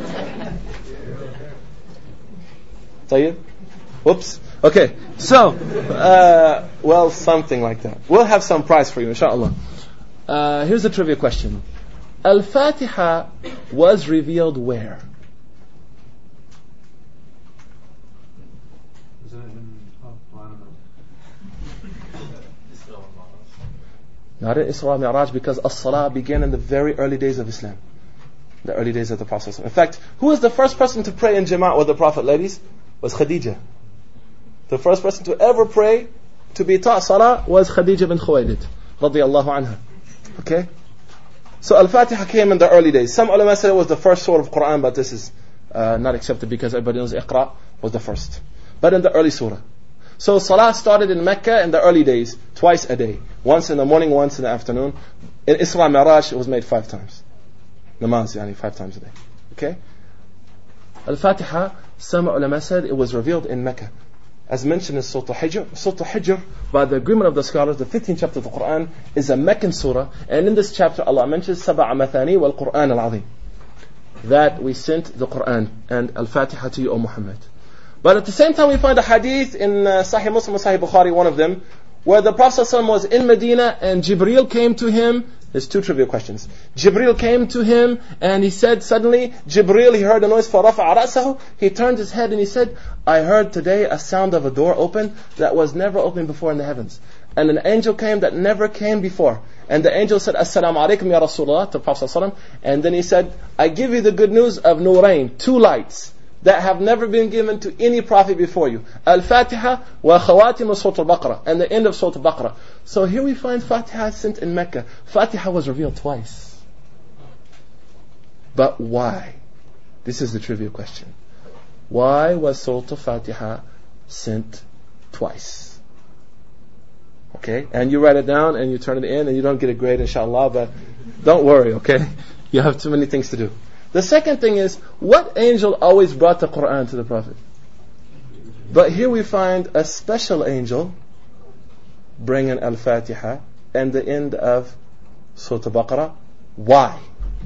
Tayyib? Whoops. Okay. So, something like that. We'll have some prize for you, inshallah. Here's a trivia question. Al-Fatiha was revealed where? Not in Isra Mi'raj, because As-Salah began in the very early days of Islam. The early days of the Prophet. In fact, who was the first person to pray in Jama'at with the Prophet, ladies? Was Khadija. The first person to ever pray, to be taught Salah, was Khadija bin Khuwaylid, radiyallahu anha. Okay? So Al-Fatiha came in the early days. Some ulama said it was the first surah of Quran, but this is not accepted because everybody knows Iqra was the first. But in the early surah. So Salah started in Mecca in the early days, twice a day. Once in the morning, once in the afternoon. In Isra Mi'raj, it was made 5 times. Namaz, 5 times a day. Okay? Al-Fatiha, some ulama said it was revealed in Mecca. As mentioned in Surah Al-Hijr. Surah Al-Hijr, by the agreement of the scholars, the 15th chapter of the Quran, is a Meccan surah. And in this chapter, Allah mentions سَبَعَ مَثَانِي وَالْقُرْآنَ الْعَظِيمِ. That we sent the Quran and Al-Fatiha to you, O Muhammad. But at the same time, we find a hadith in Sahih Muslim and Sahih Bukhari, one of them, where the Prophet ﷺ was in Medina and Jibreel came to him. There's 2 trivia questions. Jibreel came to him and he said, suddenly, Jibreel, he heard a noise, فَرَفَعَ رَأْسَهُ. He turned his head and he said, I heard today a sound of a door open that was never opened before in the heavens. And an angel came that never came before. And the angel said, Assalamu alaikum ya Rasulullah, to Prophet ﷺ. And then he said, I give you the good news of Nurayn, 2 lights that have never been given to any prophet before you. Al-Fatiha wa khawatim Surah Al-Baqarah, and the end of Surah Al-Baqarah. So here we find Fatiha sent in Mecca. Fatiha was revealed twice. But why? This is the trivia question. Why was Surah Al-Fatiha sent twice? Okay? And you write it down and you turn it in and you don't get a grade, inshallah, but don't worry, okay? You have too many things to do. The second thing is, what angel always brought the Quran to the Prophet? But here we find a special angel bringing Al-Fatiha and the end of Surah Al-Baqarah. Why?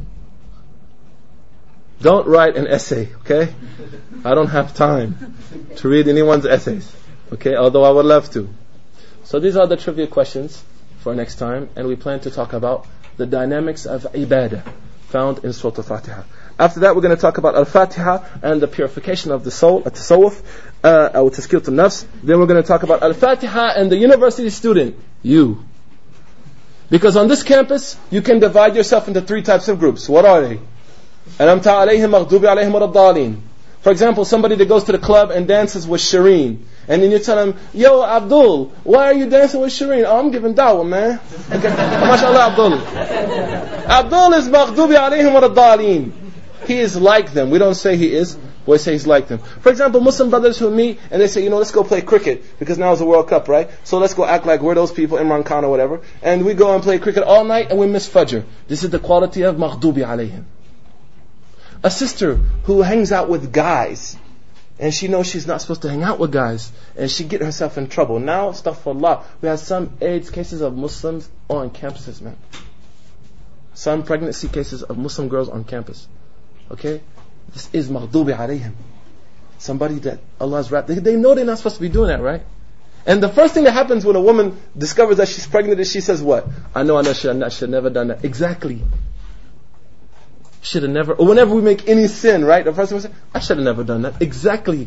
Don't write an essay, okay? I don't have time to read anyone's essays, okay? Although I would love to. So these are the trivia questions for next time, and we plan to talk about the dynamics of ibadah found in Surah Al-Fatiha. After that, we're going to talk about Al-Fatiha and the purification of the soul, at-tasawwuf, or tazkiyat al-nafs. Then we're going to talk about Al-Fatiha and the university student, you. Because on this campus, you can divide yourself into 3 types of groups. What are they? أَلَمْ تَعْ عَلَيْهِمْ مَغْضُوبِ عَلَيْهِمْ وَلَا. For example, somebody that goes to the club and dances with Shireen. And then you tell him, yo, Abdul, why are you dancing with Shireen? Oh, I'm giving da'wah, man. Okay. MashaAllah, Abdul. Abdul is maghdubi alayhim wa. He is like them. We don't say he is, we say he's like them. For example, Muslim brothers who meet and they say, let's go play cricket because now it's the World Cup, right? So let's go act like we're those people, Imran Khan or whatever. And we go and play cricket all night and we miss Fajr. This is the quality of maghdubi alayhim. A sister who hangs out with guys and she knows she's not supposed to hang out with guys and she get herself in trouble. Now, astaghfirullah, we have some AIDS cases of Muslims on campuses, man. Some pregnancy cases of Muslim girls on campus. Okay? This is maghdubi alayhim. Somebody that Allah's wrapped. They know they're not supposed to be doing that, right? And the first thing that happens when a woman discovers that she's pregnant is she says what? I know, I should have never done that. Exactly. Should have never, or whenever we make any sin, right? The first thing we say, I should have never done that. Exactly.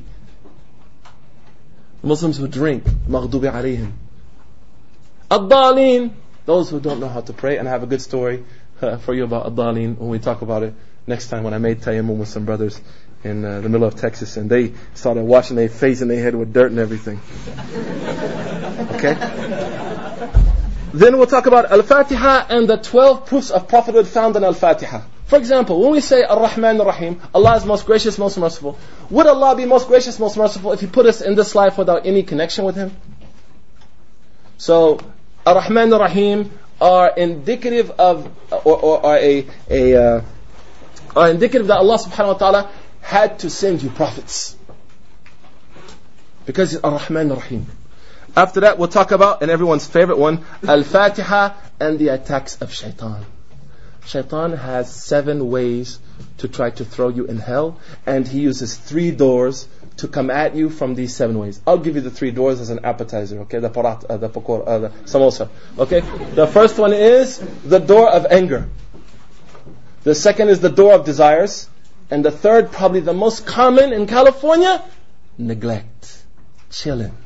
Muslims who drink, maghdubi alayhim. Ad-Daleen, those who don't know how to pray, and I have a good story for you about Ad-Daleen when we talk about it next time when I made tayammum with some brothers in the middle of Texas and they started washing their face and their head with dirt and everything. Okay? Then we'll talk about Al-Fatiha and the 12 proofs of prophethood found in Al-Fatiha. For example, when we say Ar-Rahman Ar-Rahim, Allah is most gracious, most merciful. Would Allah be most gracious, most merciful if He put us in this life without any connection with Him? So, Ar-Rahman Ar-Rahim are indicative of, are indicative that Allah subhanahu wa ta'ala had to send you prophets. Because it's Ar-Rahman Ar-Rahim. After that, we'll talk about, and everyone's favorite one, Al-Fatiha and the attacks of Shaitan. Shaitan has 7 ways to try to throw you in hell, and he uses 3 doors to come at you from these 7 ways. I'll give you the 3 doors as an appetizer, okay? The parat, the pakor, the samosa, okay? The first one is the door of anger. The second is the door of desires. And the third, probably the most common in California, neglect. Chilling.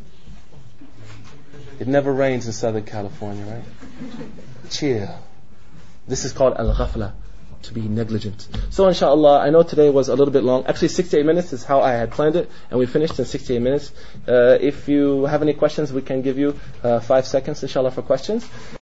It never rains in Southern California, right? Chill. This is called al-ghafla, to be negligent. So inshallah, I know today was a little bit long. Actually 68 minutes is how I had planned it, and we finished in 68 minutes. If you have any questions, we can give you 5 seconds inshallah for questions.